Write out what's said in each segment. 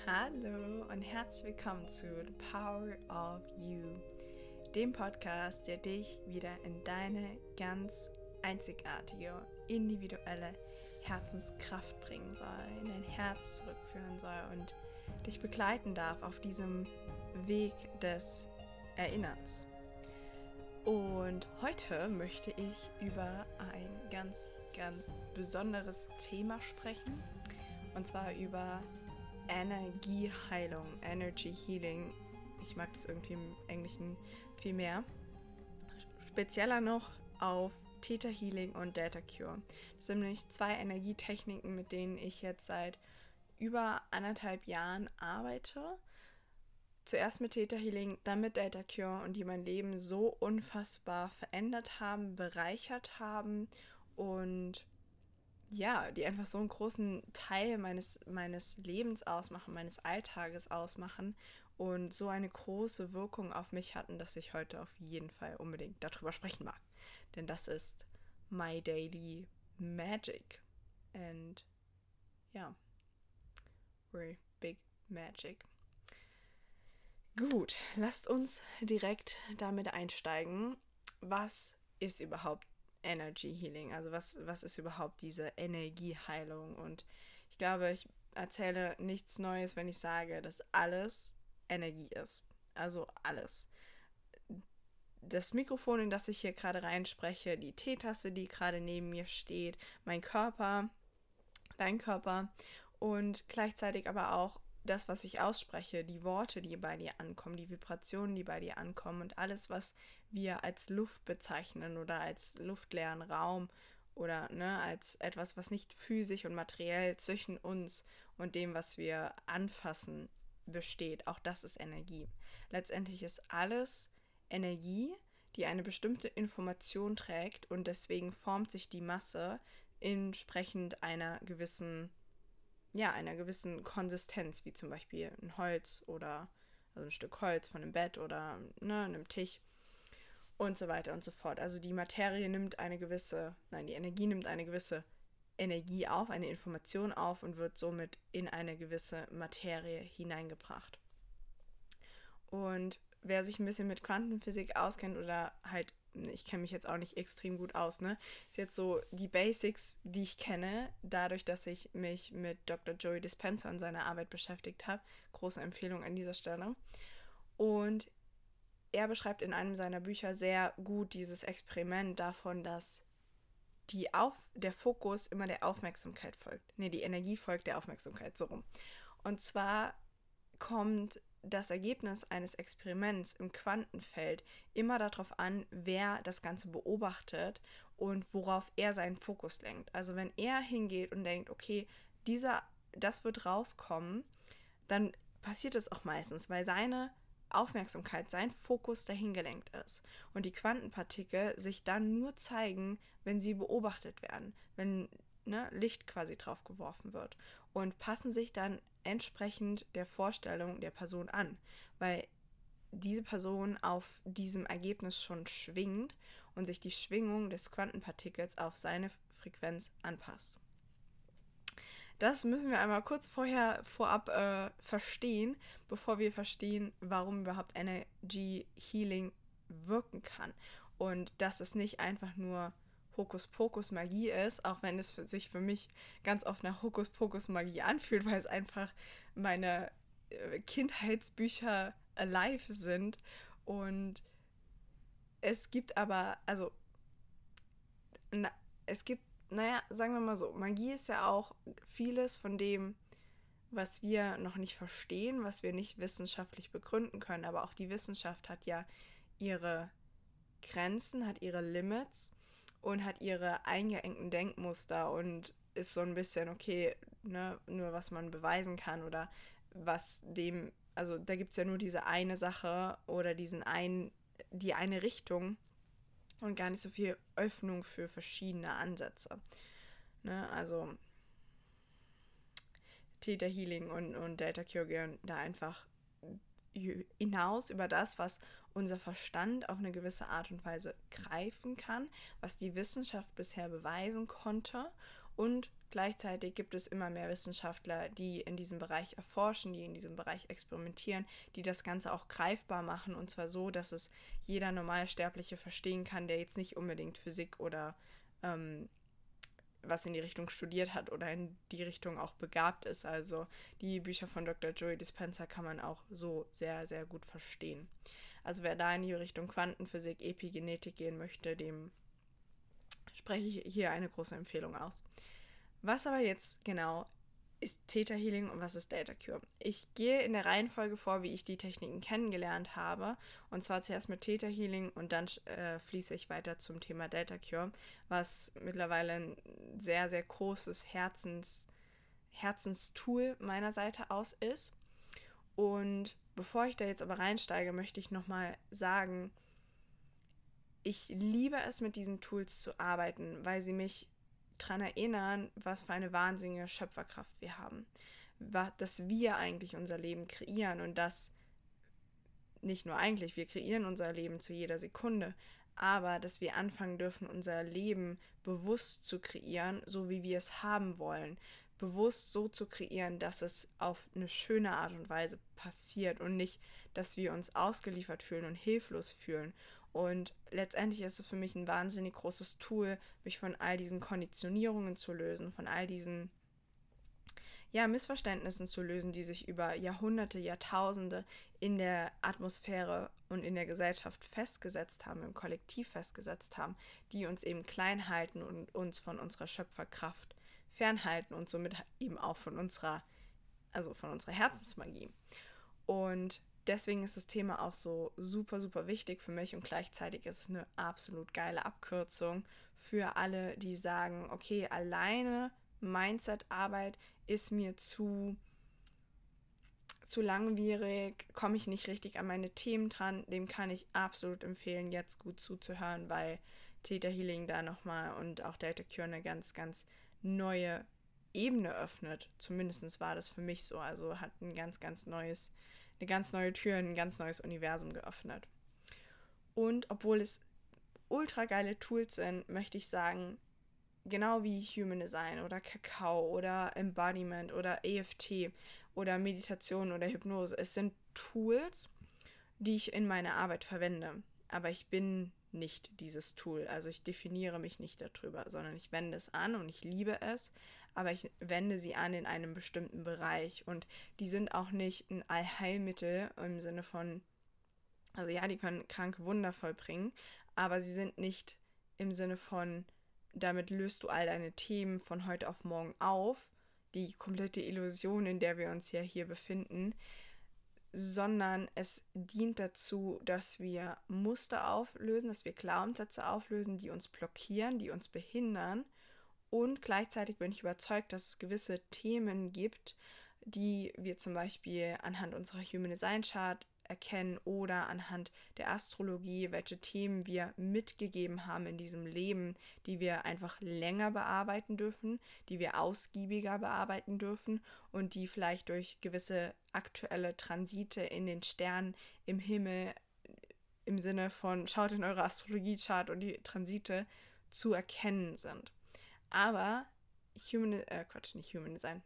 Hallo und herzlich willkommen zu The Power of You, dem Podcast, der dich wieder in deine ganz einzigartige, individuelle Herzenskraft bringen soll, in dein Herz zurückführen soll und dich begleiten darf auf diesem Weg des Erinnerns. Und heute möchte ich über ein ganz besonderes Thema sprechen, und zwar über Energieheilung, Energy Healing. Ich mag das irgendwie im Englischen viel mehr. Spezieller noch auf Theta Healing und Delta Cure. Das sind nämlich zwei Energietechniken, mit denen ich jetzt seit über 1,5 Jahren arbeite. Zuerst mit Theta Healing, dann mit Delta Cure, und die mein Leben so unfassbar verändert haben, bereichert haben und ja, die einfach so einen großen Teil meines Lebens ausmachen, meines Alltages ausmachen und so eine große Wirkung auf mich hatten, dass ich heute auf jeden Fall unbedingt darüber sprechen mag. Denn das ist my daily magic. And ja, very big magic. Gut, lasst uns direkt damit einsteigen. Was ist überhaupt Energy Healing? Also was ist überhaupt diese Energieheilung? Und ich glaube, ich erzähle nichts Neues, wenn ich sage, dass alles Energie ist. Also alles. Das Mikrofon, in das ich hier gerade reinspreche, die Teetasse, die gerade neben mir steht, mein Körper, dein Körper und gleichzeitig aber auch das, was ich ausspreche, die Worte, die bei dir ankommen, die Vibrationen, die bei dir ankommen und alles, was wir als Luft bezeichnen oder als luftleeren Raum oder als etwas, was nicht physisch und materiell zwischen uns und dem, was wir anfassen, besteht. Auch das ist Energie. Letztendlich ist alles Energie, die eine bestimmte Information trägt, und deswegen formt sich die Masse entsprechend einer gewissen Konsistenz, wie zum Beispiel ein Holz oder also ein Stück Holz von einem Bett oder einem Tisch und so weiter und so fort. Also die Energie nimmt eine gewisse Energie auf, eine Information auf und wird somit in eine gewisse Materie hineingebracht. Und wer sich ein bisschen mit Quantenphysik auskennt oder halt, ich kenne mich jetzt auch nicht extrem gut aus, ist jetzt so die Basics, die ich kenne, dadurch, dass ich mich mit Dr. Joey Dispenza und seiner Arbeit beschäftigt habe. Große Empfehlung an dieser Stelle. Und er beschreibt in einem seiner Bücher sehr gut dieses Experiment davon, dass der Fokus immer der Aufmerksamkeit folgt. Die Energie folgt der Aufmerksamkeit, so rum. Und zwar kommt das Ergebnis eines Experiments im Quantenfeld immer darauf an, wer das Ganze beobachtet und worauf er seinen Fokus lenkt. Also wenn er hingeht und denkt, okay, das wird rauskommen, dann passiert es auch meistens, weil seine Aufmerksamkeit, sein Fokus dahin gelenkt ist. Und die Quantenpartikel sich dann nur zeigen, wenn sie beobachtet werden, wenn Licht quasi drauf geworfen wird, und passen sich dann entsprechend der Vorstellung der Person an, weil diese Person auf diesem Ergebnis schon schwingt und sich die Schwingung des Quantenpartikels auf seine Frequenz anpasst. Das müssen wir einmal kurz vorab verstehen, bevor wir verstehen, warum überhaupt Energy Healing wirken kann. Und dass es nicht einfach nur Hokuspokus-Magie ist, auch wenn es sich für mich ganz oft nach Hokuspokus-Magie anfühlt, weil es einfach meine Kindheitsbücher alive sind. Und es gibt aber, sagen wir mal so, Magie ist ja auch vieles von dem, was wir noch nicht verstehen, was wir nicht wissenschaftlich begründen können. Aber auch die Wissenschaft hat ja ihre Grenzen, hat ihre Limits und hat ihre eingeengten Denkmuster und ist so ein bisschen, okay, nur was man beweisen kann oder was dem, also da gibt es ja nur diese eine Sache oder die eine Richtung und gar nicht so viel Öffnung für verschiedene Ansätze. Also Theta Healing und Delta Cure gehen da einfach hinaus über das, was unser Verstand auf eine gewisse Art und Weise greifen kann, was die Wissenschaft bisher beweisen konnte, Und gleichzeitig gibt es immer mehr Wissenschaftler, die in diesem Bereich erforschen, die in diesem Bereich experimentieren, die das Ganze auch greifbar machen, und zwar so, dass es jeder Normalsterbliche verstehen kann, der jetzt nicht unbedingt Physik oder was in die Richtung studiert hat oder in die Richtung auch begabt ist. Also die Bücher von Dr. Joey Dispenza kann man auch so sehr, sehr gut verstehen. Also wer da in die Richtung Quantenphysik, Epigenetik gehen möchte, dem spreche ich hier eine große Empfehlung aus. Was aber jetzt genau ist Theta Healing und was ist Delta Cure? Ich gehe in der Reihenfolge vor, wie ich die Techniken kennengelernt habe. Und zwar zuerst mit Theta Healing und dann fließe ich weiter zum Thema Delta Cure, was mittlerweile ein sehr, sehr großes Herzenstool meiner Seite aus ist. Und bevor ich da jetzt aber reinsteige, möchte ich nochmal sagen, ich liebe es, mit diesen Tools zu arbeiten, weil sie mich daran erinnern, was für eine wahnsinnige Schöpferkraft wir haben. Dass wir eigentlich unser Leben kreieren und dass nicht nur eigentlich, wir kreieren unser Leben zu jeder Sekunde, aber dass wir anfangen dürfen, unser Leben bewusst zu kreieren, so wie wir es haben wollen. Bewusst so zu kreieren, dass es auf eine schöne Art und Weise passiert und nicht, dass wir uns ausgeliefert fühlen und hilflos fühlen. Und letztendlich ist es für mich ein wahnsinnig großes Tool, mich von all diesen Konditionierungen zu lösen, von all diesen Missverständnissen zu lösen, die sich über Jahrhunderte, Jahrtausende in der Atmosphäre und in der Gesellschaft festgesetzt haben, im Kollektiv festgesetzt haben, die uns eben klein halten und uns von unserer Schöpferkraft fernhalten und somit eben auch von unserer Herzensmagie. Und deswegen ist das Thema auch so super, super wichtig für mich und gleichzeitig ist es eine absolut geile Abkürzung für alle, die sagen, okay, alleine Mindset-Arbeit ist mir zu langwierig, komme ich nicht richtig an meine Themen dran. Dem kann ich absolut empfehlen, jetzt gut zuzuhören, weil Theta Healing da nochmal und auch Delta Cure eine ganz, ganz neue Ebene öffnet. Zumindest war das für mich so. Also hat eine ganz neue Tür, ein ganz neues Universum geöffnet. Und obwohl es ultra geile Tools sind, möchte ich sagen, genau wie Human Design oder Kakao oder Embodiment oder EFT oder Meditation oder Hypnose. Es sind Tools, die ich in meiner Arbeit verwende. Aber ich bin nicht dieses Tool. Also ich definiere mich nicht darüber, sondern ich wende es an und ich liebe es, aber ich wende sie an in einem bestimmten Bereich. Und die sind auch nicht ein Allheilmittel im Sinne von, also ja, die können Kranke Wunder vollbringen, aber sie sind nicht im Sinne von, damit löst du all deine Themen von heute auf morgen auf, die komplette Illusion, in der wir uns ja hier befinden, sondern es dient dazu, dass wir Muster auflösen, dass wir Glaubenssätze auflösen, die uns blockieren, die uns behindern. Und gleichzeitig bin ich überzeugt, dass es gewisse Themen gibt, die wir zum Beispiel anhand unserer Human Design Chart erkennen oder anhand der Astrologie, welche Themen wir mitgegeben haben in diesem Leben, die wir einfach länger bearbeiten dürfen, die wir ausgiebiger bearbeiten dürfen und die vielleicht durch gewisse aktuelle Transite in den Sternen im Himmel im Sinne von schaut in eure Astrologie-Chart und die Transite zu erkennen sind. Aber nicht Human Design,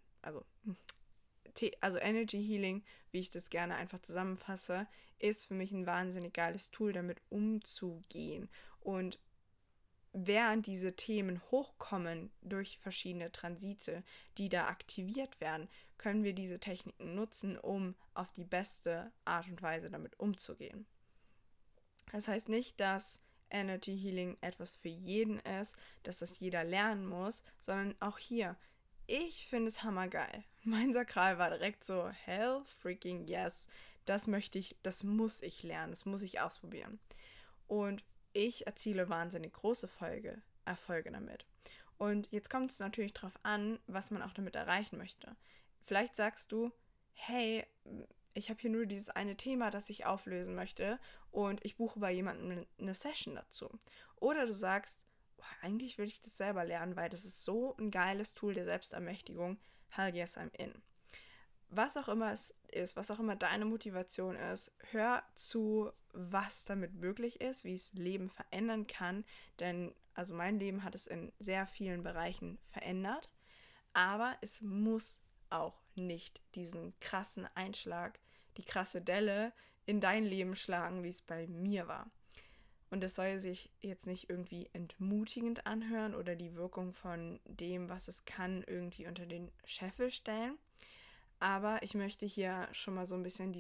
also Energy Healing, wie ich das gerne einfach zusammenfasse, ist für mich ein wahnsinnig geiles Tool, damit umzugehen. Und während diese Themen hochkommen durch verschiedene Transite, die da aktiviert werden, können wir diese Techniken nutzen, um auf die beste Art und Weise damit umzugehen. Das heißt nicht, dass Energy Healing etwas für jeden ist, dass das jeder lernen muss, sondern auch hier, ich finde es hammergeil. Mein Sakral war direkt so, hell freaking yes, das muss ich lernen, das muss ich ausprobieren. Und ich erziele wahnsinnig große Erfolge damit. Und jetzt kommt es natürlich darauf an, was man auch damit erreichen möchte. Vielleicht sagst du, hey, ich habe hier nur dieses eine Thema, das ich auflösen möchte und ich buche bei jemandem eine Session dazu. Oder du sagst, eigentlich will ich das selber lernen, weil das ist so ein geiles Tool der Selbstermächtigung. Hell yes, I'm in. Was auch immer es ist, was auch immer deine Motivation ist, hör zu, was damit möglich ist, wie es Leben verändern kann. Denn also mein Leben hat es in sehr vielen Bereichen verändert, aber es muss auch nicht diesen krassen Einschlag, die krasse Delle in dein Leben schlagen, wie es bei mir war. Und es soll sich jetzt nicht irgendwie entmutigend anhören oder die Wirkung von dem, was es kann, irgendwie unter den Scheffel stellen. Aber ich möchte hier schon mal so ein bisschen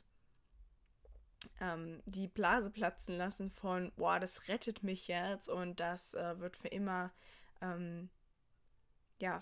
die Blase platzen lassen von, boah, das rettet mich jetzt und das wird für immer, ja,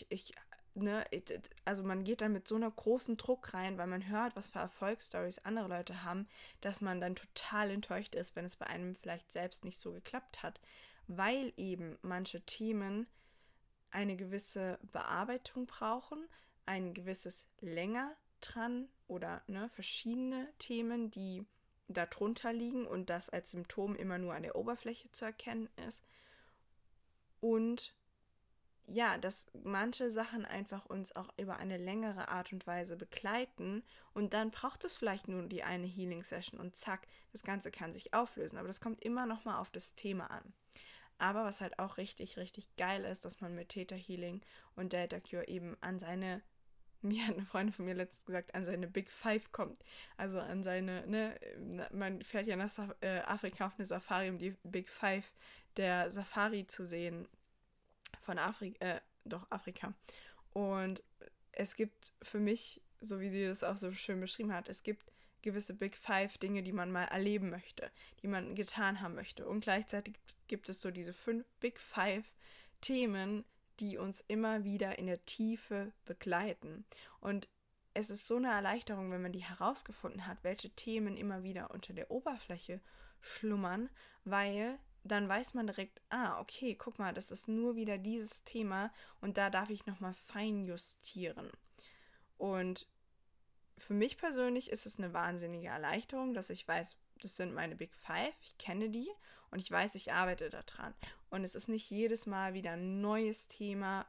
also man geht dann mit so einer großen Druck rein, weil man hört, was für Erfolgsstories andere Leute haben, dass man dann total enttäuscht ist, wenn es bei einem vielleicht selbst nicht so geklappt hat, weil eben manche Themen eine gewisse Bearbeitung brauchen, ein gewisses länger dran oder verschiedene Themen, die darunter liegen und das als Symptom immer nur an der Oberfläche zu erkennen ist. Und ja, dass manche Sachen einfach uns auch über eine längere Art und Weise begleiten und dann braucht es vielleicht nur die eine Healing-Session und zack, das Ganze kann sich auflösen. Aber das kommt immer noch mal auf das Thema an. Aber was halt auch richtig, richtig geil ist, dass man mit Theta Healing und Delta Cure eben an seine, mir hat eine Freundin von mir letztens gesagt, an seine Big Five kommt. Also an seine, man fährt ja nach Afrika auf eine Safari, um die Big Five der Safari zu sehen von Afrika. Und es gibt für mich, so wie sie das auch so schön beschrieben hat, es gibt gewisse Big Five Dinge, die man mal erleben möchte, die man getan haben möchte. Und gleichzeitig gibt es so diese 5 Big Five Themen, die uns immer wieder in der Tiefe begleiten. Und es ist so eine Erleichterung, wenn man die herausgefunden hat, welche Themen immer wieder unter der Oberfläche schlummern, weil dann weiß man direkt, okay, guck mal, das ist nur wieder dieses Thema und da darf ich nochmal fein justieren. Und für mich persönlich ist es eine wahnsinnige Erleichterung, dass ich weiß, das sind meine Big Five, ich kenne die und ich weiß, ich arbeite daran. Und es ist nicht jedes Mal wieder ein neues Thema.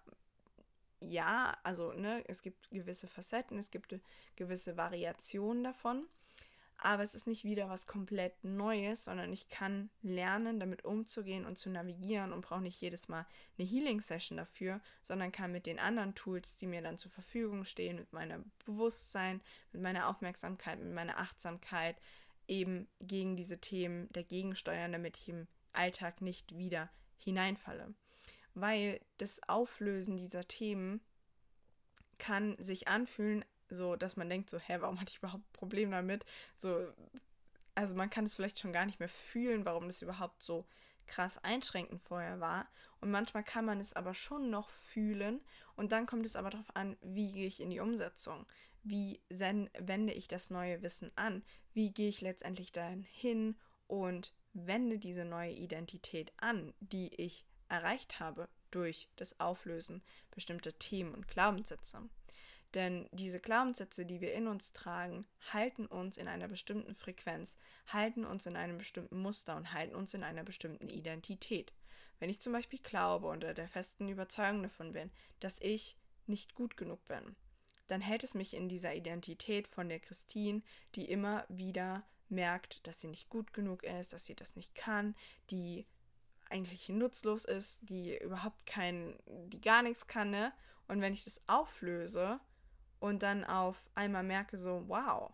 Ja, also es gibt gewisse Facetten, es gibt gewisse Variationen davon. Aber es ist nicht wieder was komplett Neues, sondern ich kann lernen, damit umzugehen und zu navigieren und brauche nicht jedes Mal eine Healing-Session dafür, sondern kann mit den anderen Tools, die mir dann zur Verfügung stehen, mit meinem Bewusstsein, mit meiner Aufmerksamkeit, mit meiner Achtsamkeit eben gegen diese Themen dagegen steuern, damit ich im Alltag nicht wieder hineinfalle. Weil das Auflösen dieser Themen kann sich anfühlen, so, dass man denkt so, warum hatte ich überhaupt ein Problem damit? So, also man kann es vielleicht schon gar nicht mehr fühlen, warum das überhaupt so krass einschränkend vorher war. Und manchmal kann man es aber schon noch fühlen. Und dann kommt es aber darauf an, wie gehe ich in die Umsetzung? Wie wende ich das neue Wissen an? Wie gehe ich letztendlich dahin hin und wende diese neue Identität an, die ich erreicht habe durch das Auflösen bestimmter Themen und Glaubenssätze? Denn diese Glaubenssätze, die wir in uns tragen, halten uns in einer bestimmten Frequenz, halten uns in einem bestimmten Muster und halten uns in einer bestimmten Identität. Wenn ich zum Beispiel glaube und der festen Überzeugung davon bin, dass ich nicht gut genug bin, dann hält es mich in dieser Identität von der Christine, die immer wieder merkt, dass sie nicht gut genug ist, dass sie das nicht kann, die eigentlich nutzlos ist, die die gar nichts kann, ne? Und wenn ich das auflöse und dann auf einmal merke so, wow,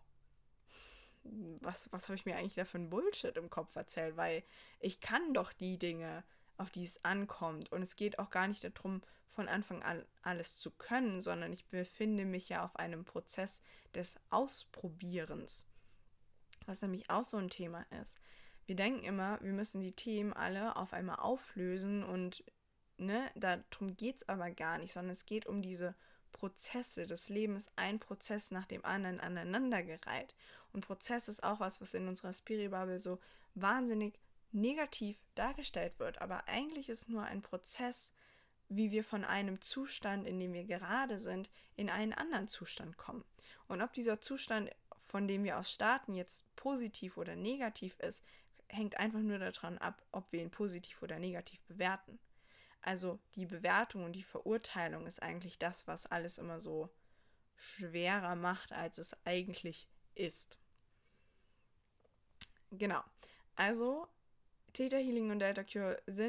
was habe ich mir eigentlich da für ein Bullshit im Kopf erzählt, weil ich kann doch die Dinge, auf die es ankommt. Und es geht auch gar nicht darum, von Anfang an alles zu können, sondern ich befinde mich ja auf einem Prozess des Ausprobierens, was nämlich auch so ein Thema ist. Wir denken immer, wir müssen die Themen alle auf einmal auflösen und darum geht es aber gar nicht, sondern es geht um diese Prozesse. Das Leben ist ein Prozess nach dem anderen aneinandergereiht. Und Prozess ist auch was in unserer Spirit-Bubble so wahnsinnig negativ dargestellt wird. Aber eigentlich ist nur ein Prozess, wie wir von einem Zustand, in dem wir gerade sind, in einen anderen Zustand kommen. Und ob dieser Zustand, von dem wir aus starten, jetzt positiv oder negativ ist, hängt einfach nur daran ab, ob wir ihn positiv oder negativ bewerten. Also die Bewertung und die Verurteilung ist eigentlich das, was alles immer so schwerer macht, als es eigentlich ist. Genau. Also Theta Healing und Delta Cure sind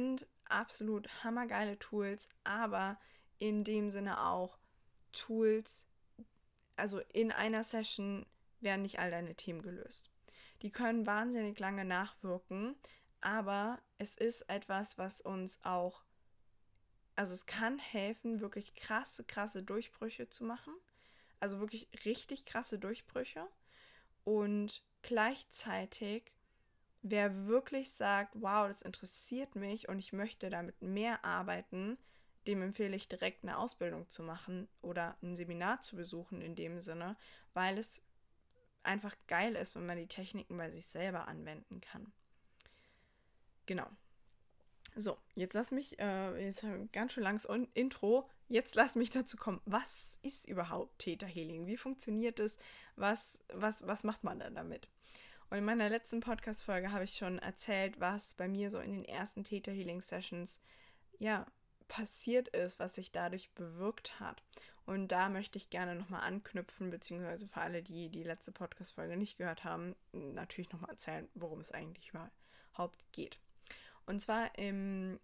absolut hammergeile Tools, aber in dem Sinne auch Tools, also in einer Session werden nicht all deine Themen gelöst. Die können wahnsinnig lange nachwirken, aber es ist etwas, was uns auch, also es kann helfen, wirklich krasse Durchbrüche zu machen. Also wirklich richtig krasse Durchbrüche. Und gleichzeitig, wer wirklich sagt, wow, das interessiert mich und ich möchte damit mehr arbeiten, dem empfehle ich direkt eine Ausbildung zu machen oder ein Seminar zu besuchen in dem Sinne, weil es einfach geil ist, wenn man die Techniken bei sich selber anwenden kann. Genau. So, jetzt lass mich, jetzt ein ganz schön langes Intro, jetzt lass mich dazu kommen, was ist überhaupt Theta Healing? Wie funktioniert es? Was macht man denn damit? Und in meiner letzten Podcast-Folge habe ich schon erzählt, was bei mir so in den ersten Theta Healing Sessions, ja, passiert ist, was sich dadurch bewirkt hat. Und da möchte ich gerne nochmal anknüpfen, beziehungsweise für alle, die die letzte Podcast-Folge nicht gehört haben, natürlich nochmal erzählen, worum es eigentlich überhaupt geht. Und zwar im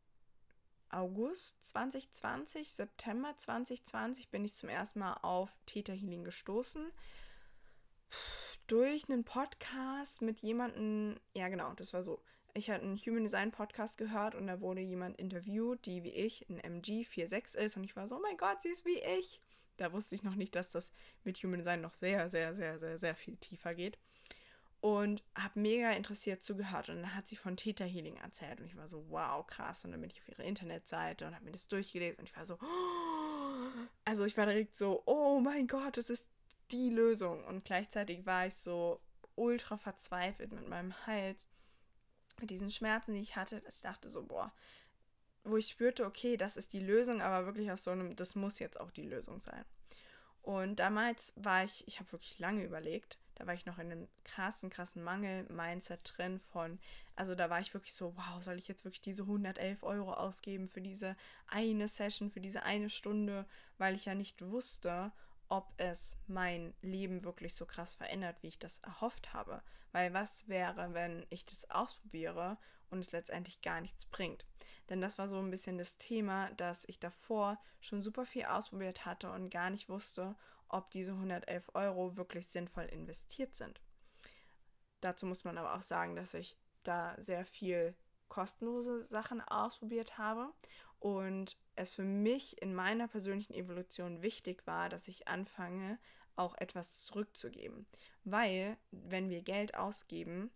August 2020, September 2020 bin ich zum ersten Mal auf Theta Healing gestoßen. Durch einen Podcast mit jemandem, ja genau, das war so. Ich hatte einen Human Design Podcast gehört und da wurde jemand interviewt, die wie ich ein MG46 ist und ich war so, oh mein Gott, sie ist wie ich. Da wusste ich noch nicht, dass das mit Human Design noch sehr viel tiefer geht. Und habe mega interessiert zugehört und dann hat sie von Theta Healing erzählt und ich war so, wow, krass. Und dann bin ich auf ihre Internetseite und habe mir das durchgelesen und ich war so, oh. Also ich war direkt so, oh mein Gott, das ist die Lösung. Und gleichzeitig war ich so ultra verzweifelt mit meinem Hals, mit diesen Schmerzen, die ich hatte, dass ich dachte so, boah, wo ich spürte, okay, das ist die Lösung, aber wirklich aus so einem, das muss jetzt auch die Lösung sein. Und damals war ich habe wirklich lange überlegt, da war ich noch in einem krassen Mangel-Mindset drin von, also da war ich wirklich so, wow, soll ich jetzt wirklich diese 111 € ausgeben für diese eine Session, für diese eine Stunde, weil ich ja nicht wusste, ob es mein Leben wirklich so krass verändert, wie ich das erhofft habe. Weil was wäre, wenn ich das ausprobiere und es letztendlich gar nichts bringt? Denn das war so ein bisschen das Thema, dass ich davor schon super viel ausprobiert hatte und gar nicht wusste, ob diese 111 € wirklich sinnvoll investiert sind. Dazu muss man aber auch sagen, dass ich da sehr viel kostenlose Sachen ausprobiert habe und es für mich in meiner persönlichen Evolution wichtig war, dass ich anfange, auch etwas zurückzugeben. Weil, wenn wir Geld ausgeben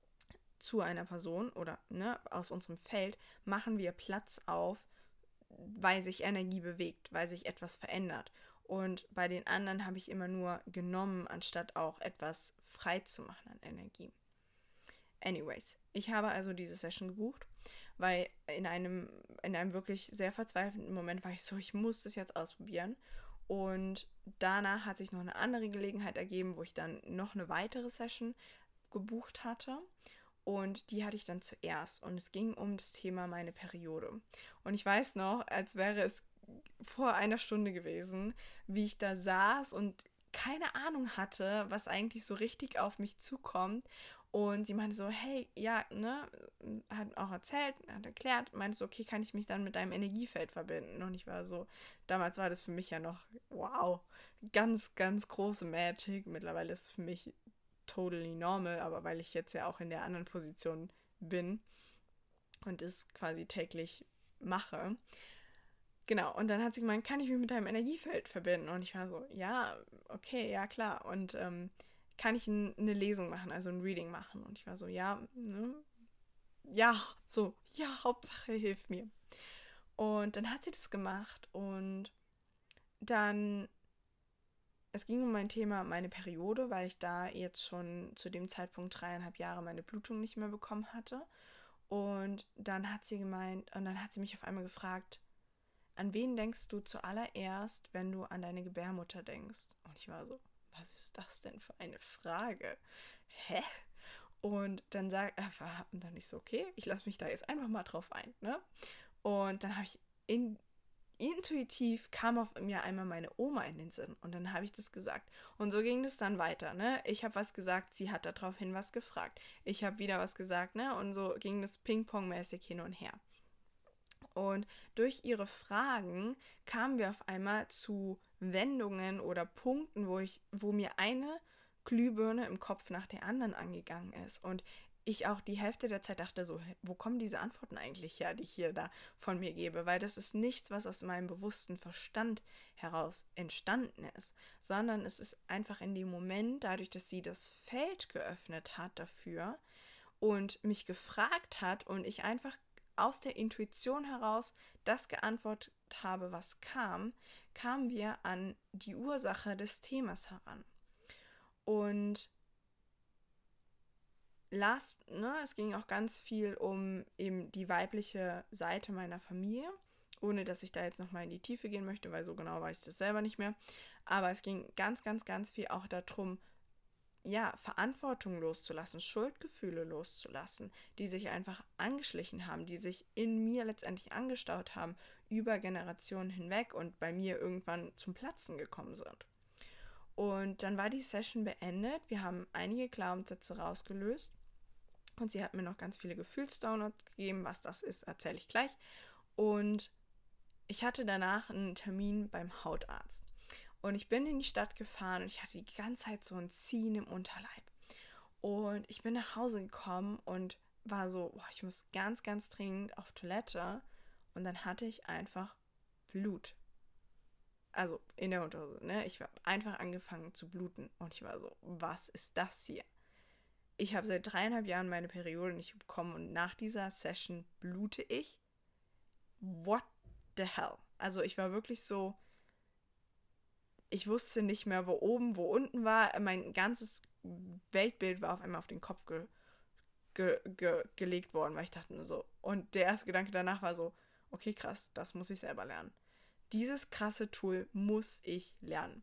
zu einer Person oder aus unserem Feld, machen wir Platz auf, weil sich Energie bewegt, weil sich etwas verändert. Und bei den anderen habe ich immer nur genommen, anstatt auch etwas frei zu machen an Energie. Anyways, ich habe also diese Session gebucht, weil in einem wirklich sehr verzweifelten Moment war ich so, ich muss das jetzt ausprobieren. Und danach hat sich noch eine andere Gelegenheit ergeben, wo ich dann noch eine weitere Session gebucht hatte. Und die hatte ich dann zuerst. Und es ging um das Thema meine Periode. Und ich weiß noch, als wäre es vor einer Stunde gewesen, wie ich da saß und keine Ahnung hatte, was eigentlich so richtig auf mich zukommt. Und sie meinte so, hey, ja, hat auch erzählt, hat erklärt, meinte so, okay, kann ich mich dann mit deinem Energiefeld verbinden? Und ich war so, damals war das für mich ja noch, wow, ganz große Magic. Mittlerweile ist es für mich totally normal, aber weil ich jetzt ja auch in der anderen Position bin und es quasi täglich mache. Genau, und dann hat sie gemeint, kann ich mich mit deinem Energiefeld verbinden? Und ich war so, ja, okay, ja klar. Und kann ich eine Lesung machen, also ein Reading machen? Und ich war so, ja, ja, so, ja, Hauptsache hilf mir. Und dann hat sie das gemacht und dann, es ging um mein Thema, meine Periode, weil ich da jetzt schon zu dem Zeitpunkt 3,5 Jahre meine Blutung nicht mehr bekommen hatte. Und dann hat sie gemeint, und dann hat sie mich auf einmal gefragt, an wen denkst du zuallererst, wenn du an deine Gebärmutter denkst? Und ich war so, was ist das denn für eine Frage? Hä? Und dann dann ich so, okay, ich lasse mich da jetzt einfach mal drauf ein, ne? Und dann habe ich intuitiv kam auf mir einmal meine Oma in den Sinn und dann habe ich das gesagt. Und so ging es dann weiter, ne? Ich habe was gesagt, sie hat daraufhin was gefragt. Ich habe wieder was gesagt, ne? Und so ging das Ping-Pong-mäßig hin und her. Und durch ihre Fragen kamen wir auf einmal zu Wendungen oder Punkten, wo mir eine Glühbirne im Kopf nach der anderen angegangen ist. Und ich auch die Hälfte der Zeit dachte so, wo kommen diese Antworten eigentlich her, die ich hier da von mir gebe? Weil das ist nichts, was aus meinem bewussten Verstand heraus entstanden ist, sondern es ist einfach in dem Moment, dadurch, dass sie das Feld geöffnet hat dafür und mich gefragt hat und ich einfach aus der Intuition heraus das geantwortet habe, was kam, kamen wir an die Ursache des Themas heran. Und es ging auch ganz viel um eben die weibliche Seite meiner Familie, ohne dass ich da jetzt nochmal in die Tiefe gehen möchte, weil so genau weiß ich das selber nicht mehr. Aber es ging ganz, ganz, ganz viel auch darum, ja, Verantwortung loszulassen, Schuldgefühle loszulassen, die sich einfach angeschlichen haben, die sich in mir letztendlich angestaut haben, über Generationen hinweg und bei mir irgendwann zum Platzen gekommen sind. Und dann war die Session beendet. Wir haben einige Glaubenssätze rausgelöst und sie hat mir noch ganz viele Gefühlsdownloads gegeben. Was das ist, erzähle ich gleich. Und ich hatte danach einen Termin beim Hautarzt. Und ich bin in die Stadt gefahren und ich hatte die ganze Zeit so ein Ziehen im Unterleib. Und ich bin nach Hause gekommen und war so, ich muss ganz, ganz dringend auf Toilette. Und dann hatte ich einfach Blut. Also in der Unterhose, ne? Ich habe einfach angefangen zu bluten. Und ich war so, was ist das hier? Ich habe seit 3,5 Jahren meine Periode nicht bekommen und nach dieser Session blute ich. What the hell? Also ich war wirklich so, ich wusste nicht mehr, wo oben, wo unten war. Mein ganzes Weltbild war auf einmal auf den Kopf gelegt worden, weil ich dachte nur so. Und der erste Gedanke danach war so, okay, krass, das muss ich selber lernen. Dieses krasse Tool muss ich lernen.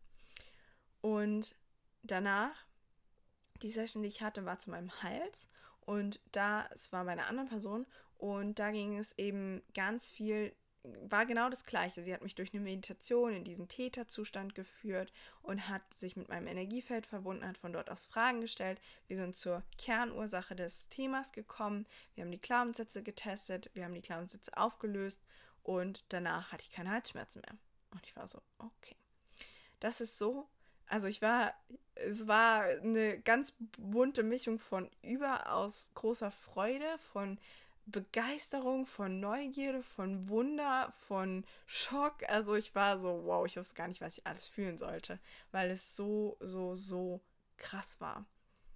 Und danach, die Session, die ich hatte, war zu meinem Hals. Und es war bei einer anderen Person. Und da ging es eben ganz viel, war genau das Gleiche. Sie hat mich durch eine Meditation in diesen Theta-Zustand geführt und hat sich mit meinem Energiefeld verbunden, hat von dort aus Fragen gestellt. Wir sind zur Kernursache des Themas gekommen. Wir haben die Glaubenssätze getestet, wir haben die Glaubenssätze aufgelöst und danach hatte ich keine Halsschmerzen mehr. Und ich war so, okay. Das ist so, also es war eine ganz bunte Mischung von überaus großer Freude, von Begeisterung, von Neugierde, von Wunder, von Schock. Also ich war so, wow, ich wusste gar nicht, was ich alles fühlen sollte, weil es so, so, so krass war.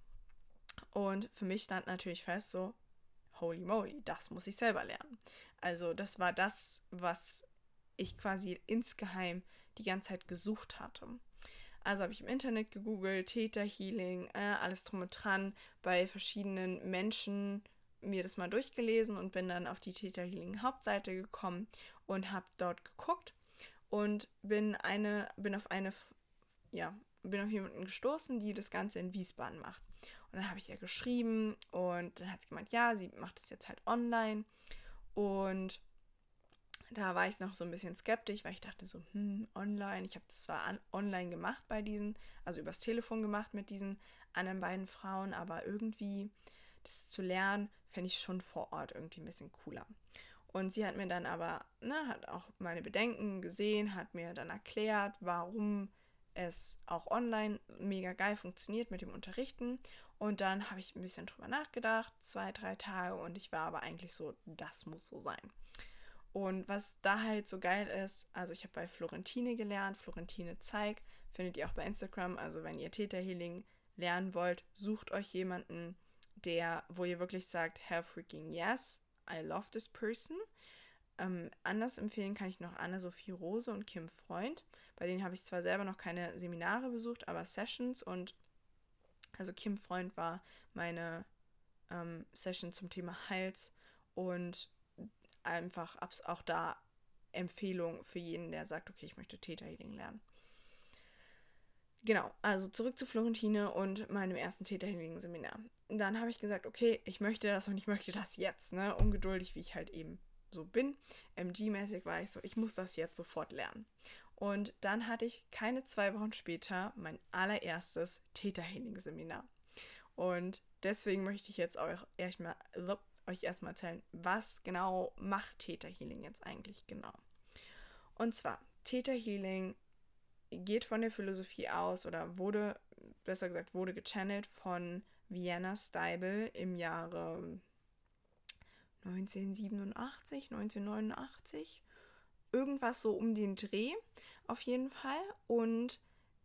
Und für mich stand natürlich fest, so, holy moly, das muss ich selber lernen. Also das war das, was ich quasi insgeheim die ganze Zeit gesucht hatte. Also habe ich im Internet gegoogelt, Theta Healing, alles drum und dran, bei verschiedenen Menschen mir das mal durchgelesen und bin dann auf die Theta Healing Hauptseite gekommen und habe dort geguckt und bin auf jemanden gestoßen, die das Ganze in Wiesbaden macht. Und dann habe ich ihr geschrieben und dann hat sie gemeint, ja, sie macht das jetzt halt online. Und da war ich noch so ein bisschen skeptisch, weil ich dachte so, online. Ich habe das zwar online gemacht also übers Telefon gemacht mit diesen anderen beiden Frauen, aber irgendwie das zu lernen, fände ich schon vor Ort irgendwie ein bisschen cooler. Und sie hat mir dann aber, hat auch meine Bedenken gesehen, hat mir dann erklärt, warum es auch online mega geil funktioniert mit dem Unterrichten. Und dann habe ich ein bisschen drüber nachgedacht, 2-3 Tage, und ich war aber eigentlich so, das muss so sein. Und was da halt so geil ist, also ich habe bei Florentine gelernt, Florentine Zeig, findet ihr auch bei Instagram, also wenn ihr Theta Healing lernen wollt, sucht euch jemanden, wo ihr wirklich sagt, hell freaking yes, I love this person. Anders empfehlen kann ich noch Anna-Sophie Rose und Kim Freund. Bei denen habe ich zwar selber noch keine Seminare besucht, aber Sessions. Und also Kim Freund war meine Session zum Thema Hals und einfach auch da Empfehlung für jeden, der sagt, okay, ich möchte Theta Healing lernen. Genau, also zurück zu Florentine und meinem ersten Theta Healing Seminar. Dann habe ich gesagt, okay, ich möchte das und ich möchte das jetzt, ne? Ungeduldig, wie ich halt eben so bin. MG-mäßig war ich so, ich muss das jetzt sofort lernen. Und dann hatte ich keine 2 Wochen später mein allererstes Theta Healing Seminar. Und deswegen möchte ich jetzt auch euch erstmal erzählen, was genau macht Theta Healing jetzt eigentlich genau. Und zwar, Theta Healing geht von der Philosophie aus oder wurde gechannelt von Vienna Steibel im Jahre 1987, 1989. Irgendwas so um den Dreh auf jeden Fall. Und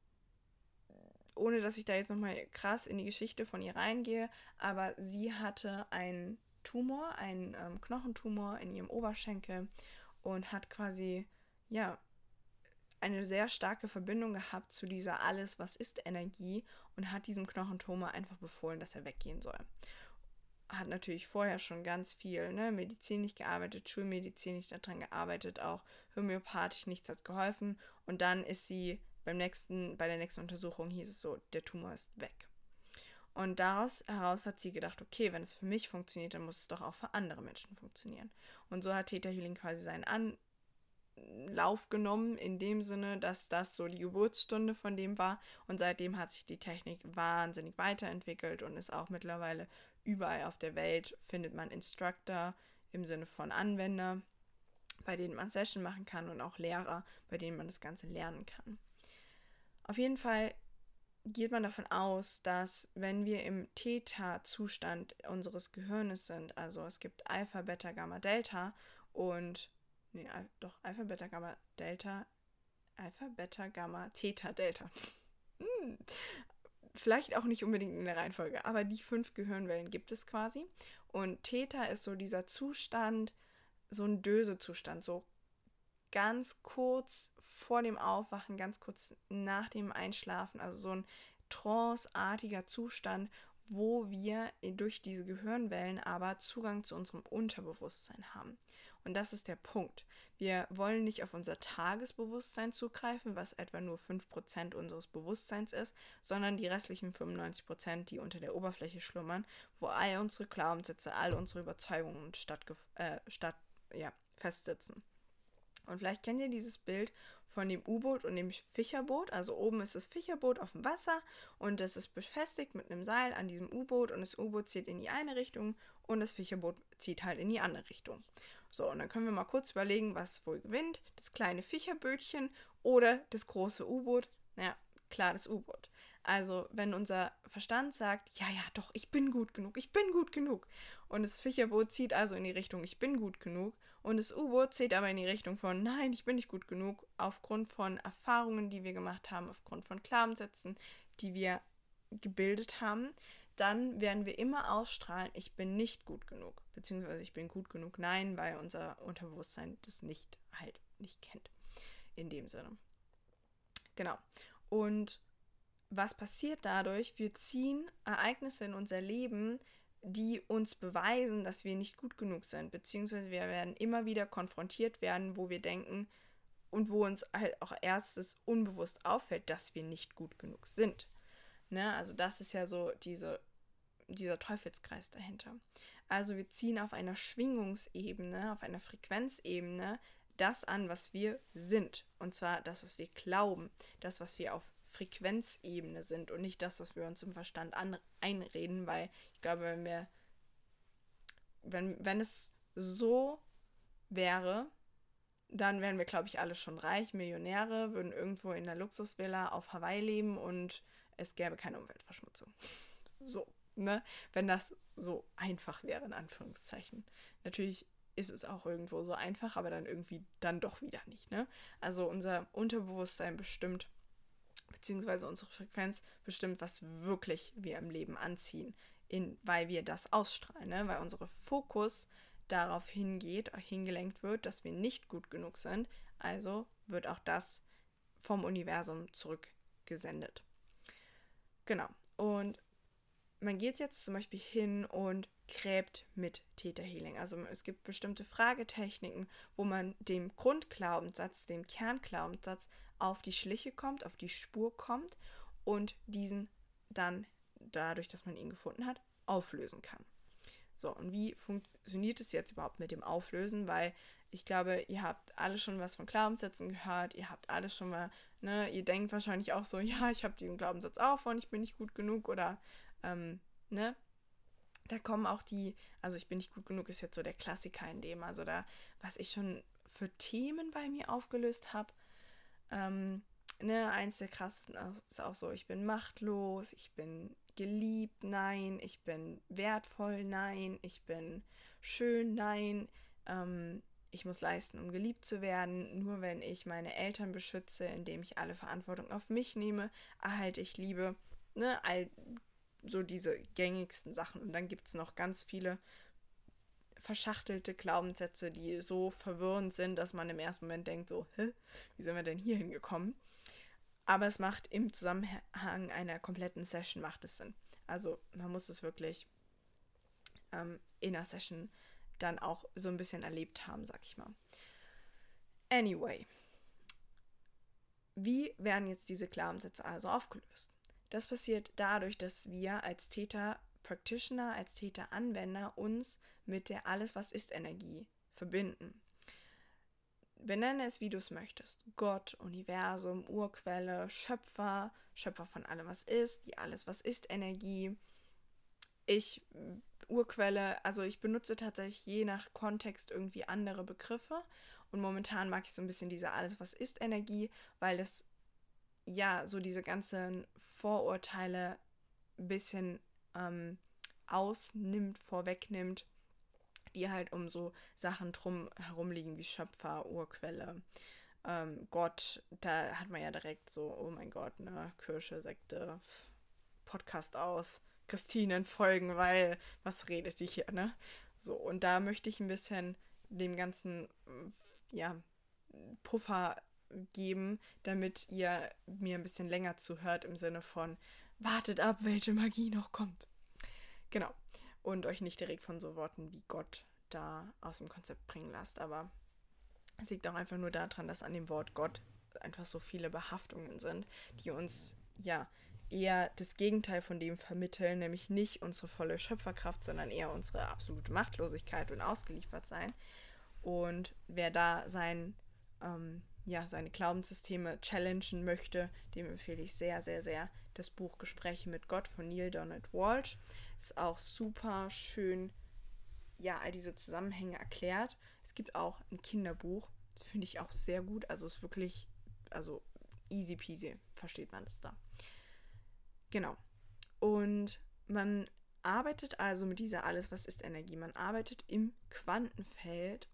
ohne dass ich da jetzt nochmal krass in die Geschichte von ihr reingehe, aber sie hatte einen Tumor, einen Knochentumor in ihrem Oberschenkel und hat quasi, ja, eine sehr starke Verbindung gehabt zu dieser Alles-was-ist-Energie und hat diesem Knochentumor einfach befohlen, dass er weggehen soll. Hat natürlich vorher schon ganz viel medizinisch gearbeitet, schulmedizinisch daran gearbeitet, auch homöopathisch, nichts hat geholfen. Und dann ist sie bei der nächsten Untersuchung hieß es so, der Tumor ist weg. Und daraus heraus hat sie gedacht, okay, wenn es für mich funktioniert, dann muss es doch auch für andere Menschen funktionieren. Und so hat Theta Healing quasi seinen Anlauf genommen, in dem Sinne, dass das so die Geburtsstunde von dem war. Und seitdem hat sich die Technik wahnsinnig weiterentwickelt und ist auch mittlerweile überall auf der Welt, findet man Instructor im Sinne von Anwender, bei denen man Session machen kann und auch Lehrer, bei denen man das Ganze lernen kann. Auf jeden Fall geht man davon aus, dass wenn wir im Theta-Zustand unseres Gehirnes sind, also es gibt Alpha, Beta, Gamma, Delta und Alpha, Beta, Gamma, Delta, Alpha, Beta, Gamma, Theta, Delta. Vielleicht auch nicht unbedingt in der Reihenfolge, aber die 5 Gehirnwellen gibt es quasi. Und Theta ist so dieser Zustand, so ein Döse-Zustand, so ganz kurz vor dem Aufwachen, ganz kurz nach dem Einschlafen, also so ein tranceartiger Zustand, wo wir durch diese Gehirnwellen aber Zugang zu unserem Unterbewusstsein haben. Und das ist der Punkt. Wir wollen nicht auf unser Tagesbewusstsein zugreifen, was etwa nur 5% unseres Bewusstseins ist, sondern die restlichen 95%, die unter der Oberfläche schlummern, wo all unsere Glaubenssätze, all unsere Überzeugungen festsitzen. Und vielleicht kennt ihr dieses Bild von dem U-Boot und dem Fischerboot. Also oben ist das Fischerboot auf dem Wasser und es ist befestigt mit einem Seil an diesem U-Boot und das U-Boot zieht in die eine Richtung und das Fischerboot zieht halt in die andere Richtung. So, und dann können wir mal kurz überlegen, was wohl gewinnt. Das kleine Fischerbötchen oder das große U-Boot. Naja, klar, das U-Boot. Also, wenn unser Verstand sagt, ja, doch, ich bin gut genug. Und das Fischerboot zieht also in die Richtung, ich bin gut genug. Und das U-Boot zieht aber in die Richtung von, nein, ich bin nicht gut genug, aufgrund von Erfahrungen, die wir gemacht haben, aufgrund von Glaubenssätzen, die wir gebildet haben, dann werden wir immer ausstrahlen, ich bin nicht gut genug, beziehungsweise ich bin gut genug, nein, weil unser Unterbewusstsein das nicht kennt, in dem Sinne. Genau. Und was passiert dadurch? Wir ziehen Ereignisse in unser Leben, die uns beweisen, dass wir nicht gut genug sind, beziehungsweise wir werden immer wieder konfrontiert werden, wo wir denken und wo uns halt auch erstes unbewusst auffällt, dass wir nicht gut genug sind. Ne? Also das ist ja so dieser Teufelskreis dahinter. Also wir ziehen auf einer Schwingungsebene, auf einer Frequenzebene das an, was wir sind. Und zwar das, was wir glauben, das, was wir auf Frequenzebene sind und nicht das, was wir uns im Verstand einreden, weil ich glaube, wenn es so wäre, dann wären wir, glaube ich, alle schon reich, Millionäre, würden irgendwo in einer Luxusvilla auf Hawaii leben und es gäbe keine Umweltverschmutzung. So, ne? Wenn das so einfach wäre, in Anführungszeichen. Natürlich ist es auch irgendwo so einfach, aber dann irgendwie dann doch wieder nicht, ne? Also unser Unterbewusstsein bestimmt, beziehungsweise unsere Frequenz bestimmt, was wirklich wir im Leben anziehen, weil wir das ausstrahlen, ne? Weil unser Fokus darauf hingelenkt wird, dass wir nicht gut genug sind, also wird auch das vom Universum zurückgesendet. Genau, und man geht jetzt zum Beispiel hin und gräbt mit Theta Healing. Also es gibt bestimmte Fragetechniken, wo man dem Grundglaubenssatz, dem Kernglaubenssatz auf die Schliche kommt, auf die Spur kommt und diesen dann, dadurch, dass man ihn gefunden hat, auflösen kann. So, und wie funktioniert es jetzt überhaupt mit dem Auflösen? Weil ich glaube, ihr habt alle schon was von Glaubenssätzen gehört, ihr habt alle schon mal, ne, ihr denkt wahrscheinlich auch so, ja, ich habe diesen Glaubenssatz auch von, ich bin nicht gut genug oder, ne, da kommen auch also ich bin nicht gut genug, ist jetzt so der Klassiker in dem, also da, was ich schon für Themen bei mir aufgelöst habe, eins der krassesten ist auch so, ich bin machtlos, ich bin geliebt, nein, ich bin wertvoll, nein, ich bin schön, nein, ich muss leisten, um geliebt zu werden, nur wenn ich meine Eltern beschütze, indem ich alle Verantwortung auf mich nehme, erhalte ich Liebe, all so diese gängigsten Sachen. Und dann gibt es noch ganz viele verschachtelte Glaubenssätze, die so verwirrend sind, dass man im ersten Moment denkt so, hä, wie sind wir denn hier hingekommen? Aber es macht im Zusammenhang einer kompletten Session macht es Sinn. Also man muss es wirklich in einer Session dann auch so ein bisschen erlebt haben, sag ich mal. Anyway, wie werden jetzt diese Glaubenssätze also aufgelöst? Das passiert dadurch, dass wir als Theta-Practitioner, als Theta-Anwender uns mit der Alles-was-ist-Energie verbinden. Benenne es, wie du es möchtest. Gott, Universum, Urquelle, Schöpfer von allem, was ist, die Alles-was-ist-Energie. Urquelle, also ich benutze tatsächlich je nach Kontext irgendwie andere Begriffe und momentan mag ich so ein bisschen diese Alles-was-ist-Energie, weil es ja so diese ganzen Vorurteile ein bisschen ausnimmt, vorwegnimmt, die halt um so Sachen drum herum liegen wie Schöpfer, Urquelle, Gott. Da hat man ja direkt so, oh mein Gott, ne, Kirche, Sekte, Podcast aus, Christinen folgen, weil was redet die hier, ne? So, und da möchte ich ein bisschen dem ganzen, ja, Puffer geben, damit ihr mir ein bisschen länger zuhört im Sinne von wartet ab, welche Magie noch kommt. Genau. Und euch nicht direkt von so Worten wie Gott da aus dem Konzept bringen lasst. Aber es liegt auch einfach nur daran, dass an dem Wort Gott einfach so viele Behaftungen sind, die uns ja eher das Gegenteil von dem vermitteln, nämlich nicht unsere volle Schöpferkraft, sondern eher unsere absolute Machtlosigkeit und Ausgeliefertsein. Und wer da seine Glaubenssysteme challengen möchte, dem empfehle ich sehr, sehr, sehr das Buch Gespräche mit Gott von Neale Donald Walsch. Ist auch super schön, ja, all diese Zusammenhänge erklärt. Es gibt auch ein Kinderbuch, das finde ich auch sehr gut, also ist wirklich, also easy peasy, versteht man das da. Genau. Und man arbeitet also mit dieser Alles-was-ist-Energie. Man arbeitet im Quantenfeld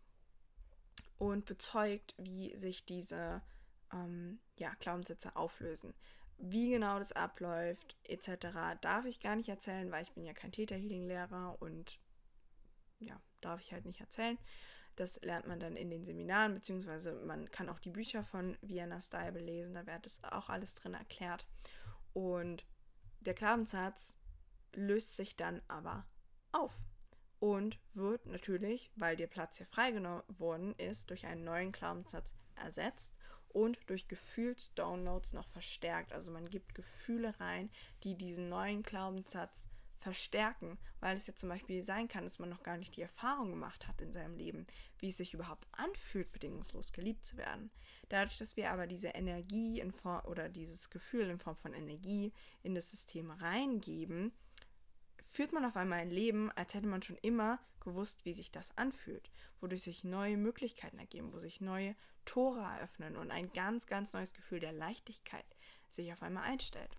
und bezeugt, wie sich diese Glaubenssätze auflösen. Wie genau das abläuft, etc., darf ich gar nicht erzählen, weil ich bin ja kein Theta-Healing-Lehrer und ja, darf ich halt nicht erzählen. Das lernt man dann in den Seminaren, beziehungsweise man kann auch die Bücher von Vienna Steibel lesen, da wird das auch alles drin erklärt. Und der Glaubenssatz löst sich dann aber auf und wird natürlich, weil der Platz hier freigenommen worden ist, durch einen neuen Glaubenssatz ersetzt und durch Gefühlsdownloads noch verstärkt. Also man gibt Gefühle rein, die diesen neuen Glaubenssatz verstärken, weil es ja zum Beispiel sein kann, dass man noch gar nicht die Erfahrung gemacht hat in seinem Leben, wie es sich überhaupt anfühlt, bedingungslos geliebt zu werden. Dadurch, dass wir aber diese Energie oder dieses Gefühl in Form von Energie in das System reingeben, führt man auf einmal ein Leben, als hätte man schon immer gewusst, wie sich das anfühlt, wodurch sich neue Möglichkeiten ergeben, wo sich neue Tore eröffnen und ein ganz, ganz neues Gefühl der Leichtigkeit sich auf einmal einstellt.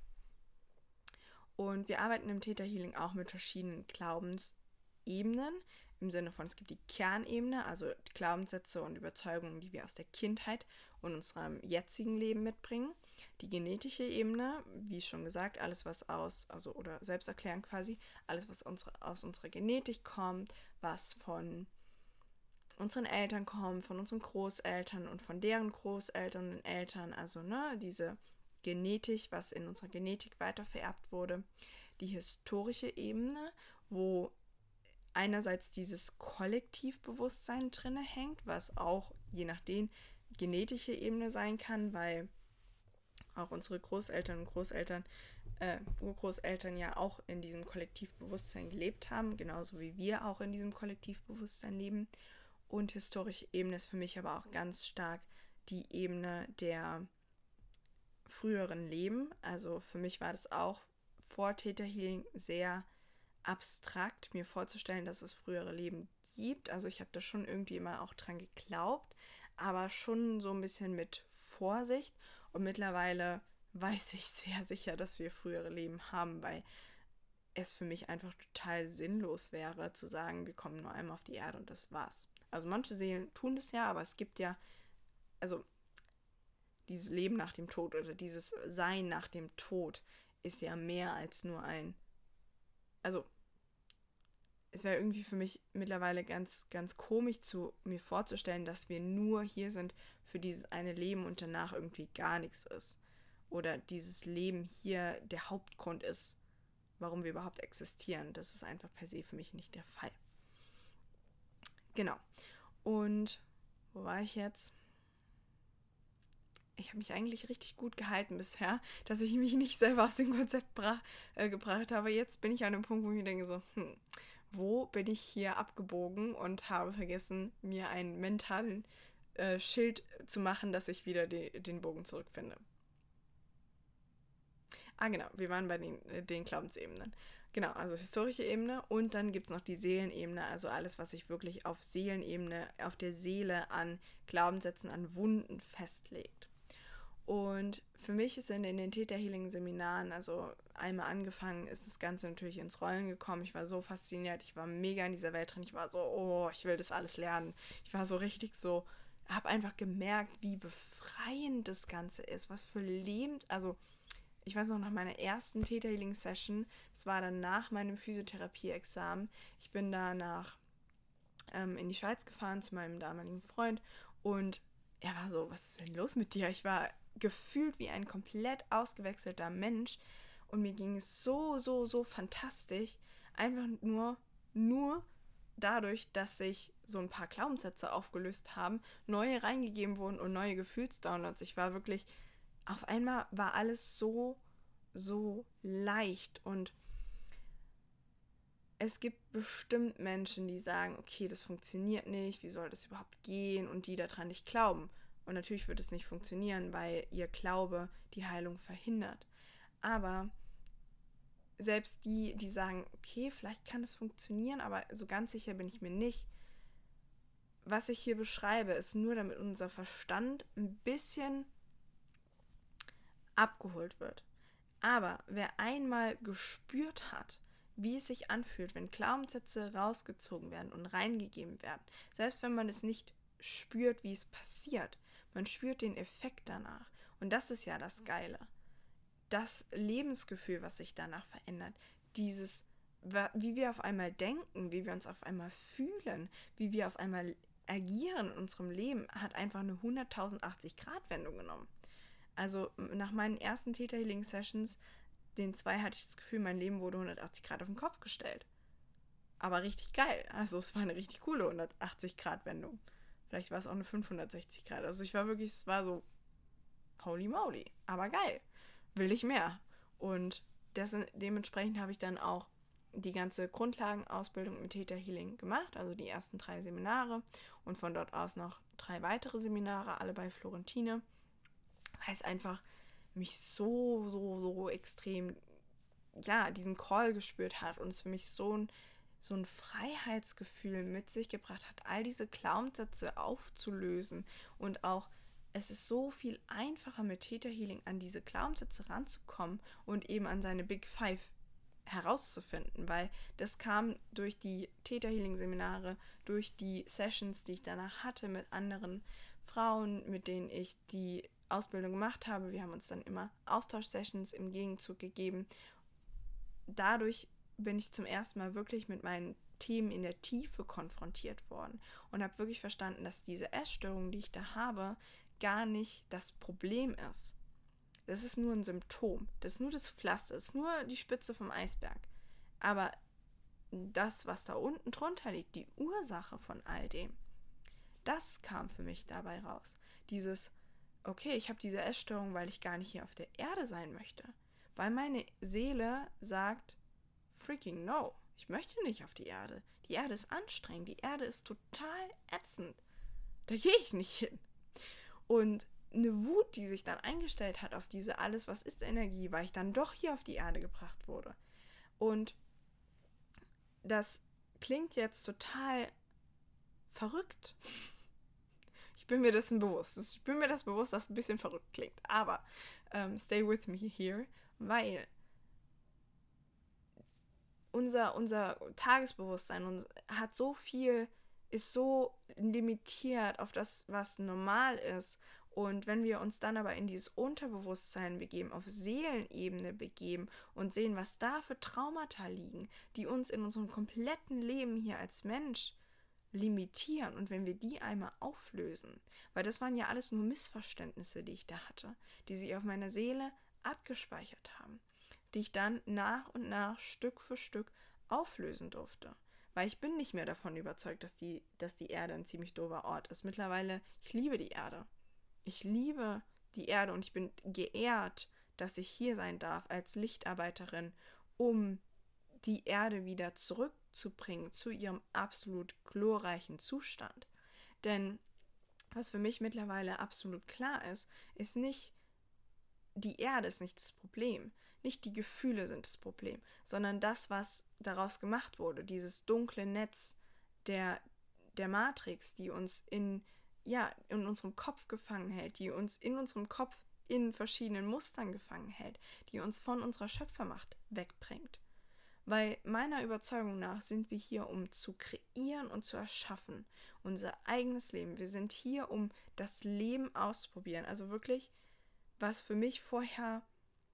Und wir arbeiten im Theta Healing auch mit verschiedenen Glaubensebenen, im Sinne von, es gibt die Kernebene, also die Glaubenssätze und Überzeugungen, die wir aus der Kindheit und unserem jetzigen Leben mitbringen. Die genetische Ebene, wie schon gesagt, alles was oder selbsterklärend quasi, alles was aus unserer Genetik kommt, was von unseren Eltern kommt, von unseren Großeltern und von deren Großeltern und Eltern, also diese Genetik, was in unserer Genetik weitervererbt wurde. Die historische Ebene, wo einerseits dieses Kollektivbewusstsein drin hängt, was auch je nachdem genetische Ebene sein kann, weil auch unsere Großeltern und Urgroßeltern ja auch in diesem Kollektivbewusstsein gelebt haben, genauso wie wir auch in diesem Kollektivbewusstsein leben. Und historische Ebene ist für mich aber auch ganz stark die Ebene der früheren Leben. Also für mich war das auch vor Theta Healing sehr abstrakt, mir vorzustellen, dass es frühere Leben gibt. Also ich habe da schon irgendwie immer auch dran geglaubt, aber schon so ein bisschen mit Vorsicht. Und mittlerweile weiß ich sehr sicher, dass wir frühere Leben haben, weil es für mich einfach total sinnlos wäre, zu sagen, wir kommen nur einmal auf die Erde und das war's. Also manche Seelen tun das ja, aber es gibt ja, also dieses Leben nach dem Tod oder dieses Sein nach dem Tod ist ja mehr als nur also es wäre irgendwie für mich mittlerweile ganz, ganz komisch mir vorzustellen, dass wir nur hier sind für dieses eine Leben und danach irgendwie gar nichts ist. Oder dieses Leben hier der Hauptgrund ist, warum wir überhaupt existieren. Das ist einfach per se für mich nicht der Fall. Genau. Und wo war ich jetzt? Ich habe mich eigentlich richtig gut gehalten bisher, dass ich mich nicht selber aus dem Konzept gebracht habe. Jetzt bin ich an einem Punkt, wo ich mir denke so, wo bin ich hier abgebogen und habe vergessen, mir einen mentalen Schild zu machen, dass ich wieder den Bogen zurückfinde. Genau, wir waren bei den Glaubensebenen. Genau, also historische Ebene und dann gibt es noch die Seelenebene, also alles, was sich wirklich auf Seelenebene, auf der Seele an Glaubenssätzen, an Wunden festlegt. Und für mich ist in den Theta Healing Seminaren, also einmal angefangen, ist das Ganze natürlich ins Rollen gekommen. Ich war so fasziniert, ich war mega in dieser Welt drin. Ich war so, oh, ich will das alles lernen. Ich war so richtig so, habe einfach gemerkt, wie befreiend das Ganze ist, was für also ich weiß noch, nach meiner ersten Theta Healing Session, das war dann nach meinem Physiotherapie-Examen, ich bin danach in die Schweiz gefahren zu meinem damaligen Freund und er war so, was ist denn los mit dir? Ich war gefühlt wie ein komplett ausgewechselter Mensch und mir ging es so, so, so fantastisch, einfach nur dadurch, dass sich so ein paar Glaubenssätze aufgelöst haben, neue reingegeben wurden und neue Gefühlsdownloads. Ich war wirklich, auf einmal war alles so, so leicht und es gibt bestimmt Menschen, die sagen, okay, das funktioniert nicht, wie soll das überhaupt gehen und die daran nicht glauben. Und natürlich wird es nicht funktionieren, weil ihr Glaube die Heilung verhindert. Aber selbst die sagen, okay, vielleicht kann es funktionieren, aber so ganz sicher bin ich mir nicht. Was ich hier beschreibe, ist nur, damit unser Verstand ein bisschen abgeholt wird. Aber wer einmal gespürt hat, wie es sich anfühlt, wenn Glaubenssätze rausgezogen werden und reingegeben werden, selbst wenn man es nicht spürt, wie es passiert, man spürt den Effekt danach. Und das ist ja das Geile. Das Lebensgefühl, was sich danach verändert, wie wir auf einmal denken, wie wir uns auf einmal fühlen, wie wir auf einmal agieren in unserem Leben, hat einfach eine 180-Grad-Wendung genommen. Also nach meinen ersten Theta Healing Sessions, den 2, hatte ich das Gefühl, mein Leben wurde 180 Grad auf den Kopf gestellt. Aber richtig geil. Also es war eine richtig coole 180-Grad-Wendung. Vielleicht war es auch eine 560 Grad. Also es war so, holy moly, aber geil. Will ich mehr. Und dementsprechend habe ich dann auch die ganze Grundlagenausbildung mit Theta Healing gemacht, also die ersten 3 Seminare und von dort aus noch 3 weitere Seminare, alle bei Florentine, weil es einfach mich so, so, so extrem, diesen Call gespürt hat und es für mich so ein Freiheitsgefühl mit sich gebracht hat, all diese Glaubenssätze aufzulösen und auch es ist so viel einfacher mit Theta Healing an diese Glaubenssätze ranzukommen und eben an seine Big Five herauszufinden, weil das kam durch die Theta Healing Seminare, durch die Sessions, die ich danach hatte mit anderen Frauen, mit denen ich die Ausbildung gemacht habe. Wir haben uns dann immer Austausch-Sessions im Gegenzug gegeben. Dadurch bin ich zum ersten Mal wirklich mit meinen Themen in der Tiefe konfrontiert worden und habe wirklich verstanden, dass diese Essstörung, die ich da habe, gar nicht das Problem ist. Das ist nur ein Symptom. Das ist nur das Pflaster. Das ist nur die Spitze vom Eisberg. Aber das, was da unten drunter liegt, die Ursache von all dem, das kam für mich dabei raus. Okay, ich habe diese Essstörung, weil ich gar nicht hier auf der Erde sein möchte. Weil meine Seele sagt, freaking no, ich möchte nicht auf die Erde. Die Erde ist anstrengend, die Erde ist total ätzend. Da gehe ich nicht hin. Und eine Wut, die sich dann eingestellt hat auf diese alles, was ist Energie, weil ich dann doch hier auf die Erde gebracht wurde. Und das klingt jetzt total verrückt. Ich bin mir dessen bewusst. Ich bin mir das bewusst, dass es ein bisschen verrückt klingt. Aber stay with me here, weil unser Tagesbewusstsein hat so viel, ist so limitiert auf das, was normal ist. Und wenn wir uns dann aber in dieses Unterbewusstsein begeben, auf Seelenebene begeben und sehen, was da für Traumata liegen, die uns in unserem kompletten Leben hier als Mensch limitieren, und wenn wir die einmal auflösen, weil das waren ja alles nur Missverständnisse, die ich da hatte, die sich auf meiner Seele abgespeichert haben, die ich dann nach und nach Stück für Stück auflösen durfte. Weil ich bin nicht mehr davon überzeugt, dass die Erde ein ziemlich doofer Ort ist. Mittlerweile, ich liebe die Erde. Ich liebe die Erde und ich bin geehrt, dass ich hier sein darf als Lichtarbeiterin, um die Erde wieder zurückzubringen zu ihrem absolut glorreichen Zustand. Denn was für mich mittlerweile absolut klar ist, ist nicht, die Erde ist nicht das Problem, nicht die Gefühle sind das Problem, sondern das, was daraus gemacht wurde, dieses dunkle Netz der Matrix, die uns in unserem Kopf gefangen hält, die uns in unserem Kopf in verschiedenen Mustern gefangen hält, die uns von unserer Schöpfermacht wegbringt. Weil meiner Überzeugung nach sind wir hier, um zu kreieren und zu erschaffen, unser eigenes Leben. Wir sind hier, um das Leben auszuprobieren. Also wirklich, was für mich vorher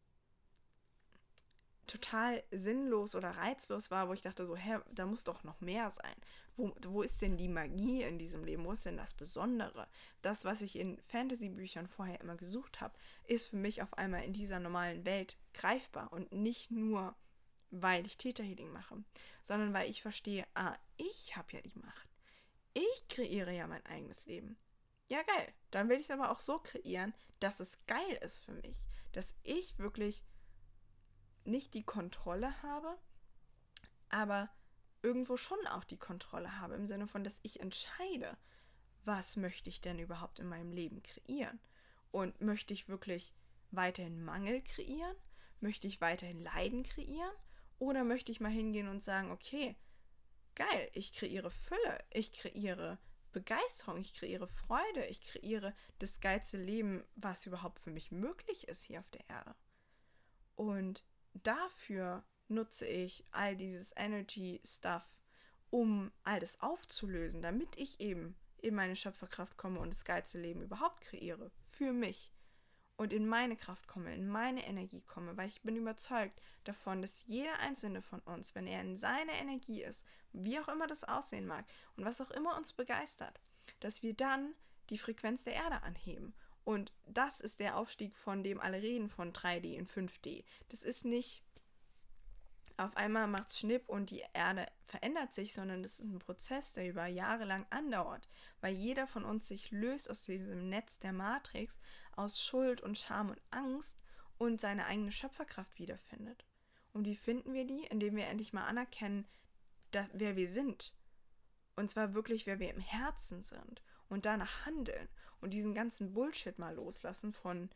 total sinnlos oder reizlos war, wo ich dachte so, da muss doch noch mehr sein. Wo ist denn die Magie in diesem Leben? Wo ist denn das Besondere? Das, was ich in Fantasy-Büchern vorher immer gesucht habe, ist für mich auf einmal in dieser normalen Welt greifbar und nicht nur, weil ich Theta Healing mache, sondern weil ich verstehe, ich habe ja die Macht. Ich kreiere ja mein eigenes Leben. Ja, geil. Dann will ich es aber auch so kreieren, dass es geil ist für mich. Dass ich wirklich nicht die Kontrolle habe, aber irgendwo schon auch die Kontrolle habe, im Sinne von, dass ich entscheide, was möchte ich denn überhaupt in meinem Leben kreieren? Und möchte ich wirklich weiterhin Mangel kreieren? Möchte ich weiterhin Leiden kreieren? Oder möchte ich mal hingehen und sagen, okay, geil, ich kreiere Fülle, ich kreiere Begeisterung, ich kreiere Freude, ich kreiere das geilste Leben, was überhaupt für mich möglich ist hier auf der Erde. Und dafür nutze ich all dieses Energy-Stuff, um all das aufzulösen, damit ich eben in meine Schöpferkraft komme und das geilste Leben überhaupt kreiere, für mich. Und in meine Kraft komme, in meine Energie komme, weil ich bin überzeugt davon, dass jeder einzelne von uns, wenn er in seiner Energie ist, wie auch immer das aussehen mag und was auch immer uns begeistert, dass wir dann die Frequenz der Erde anheben. Und das ist der Aufstieg, von dem alle reden, von 3D in 5D. Das ist nicht, auf einmal macht's Schnipp und die Erde verändert sich, sondern das ist ein Prozess, der über Jahre lang andauert, weil jeder von uns sich löst aus diesem Netz der Matrix, aus Schuld und Scham und Angst und seine eigene Schöpferkraft wiederfindet. Und wie finden wir die? Indem wir endlich mal anerkennen, wer wir sind. Und zwar wirklich, wer wir im Herzen sind. Und danach handeln. Und diesen ganzen Bullshit mal loslassen von,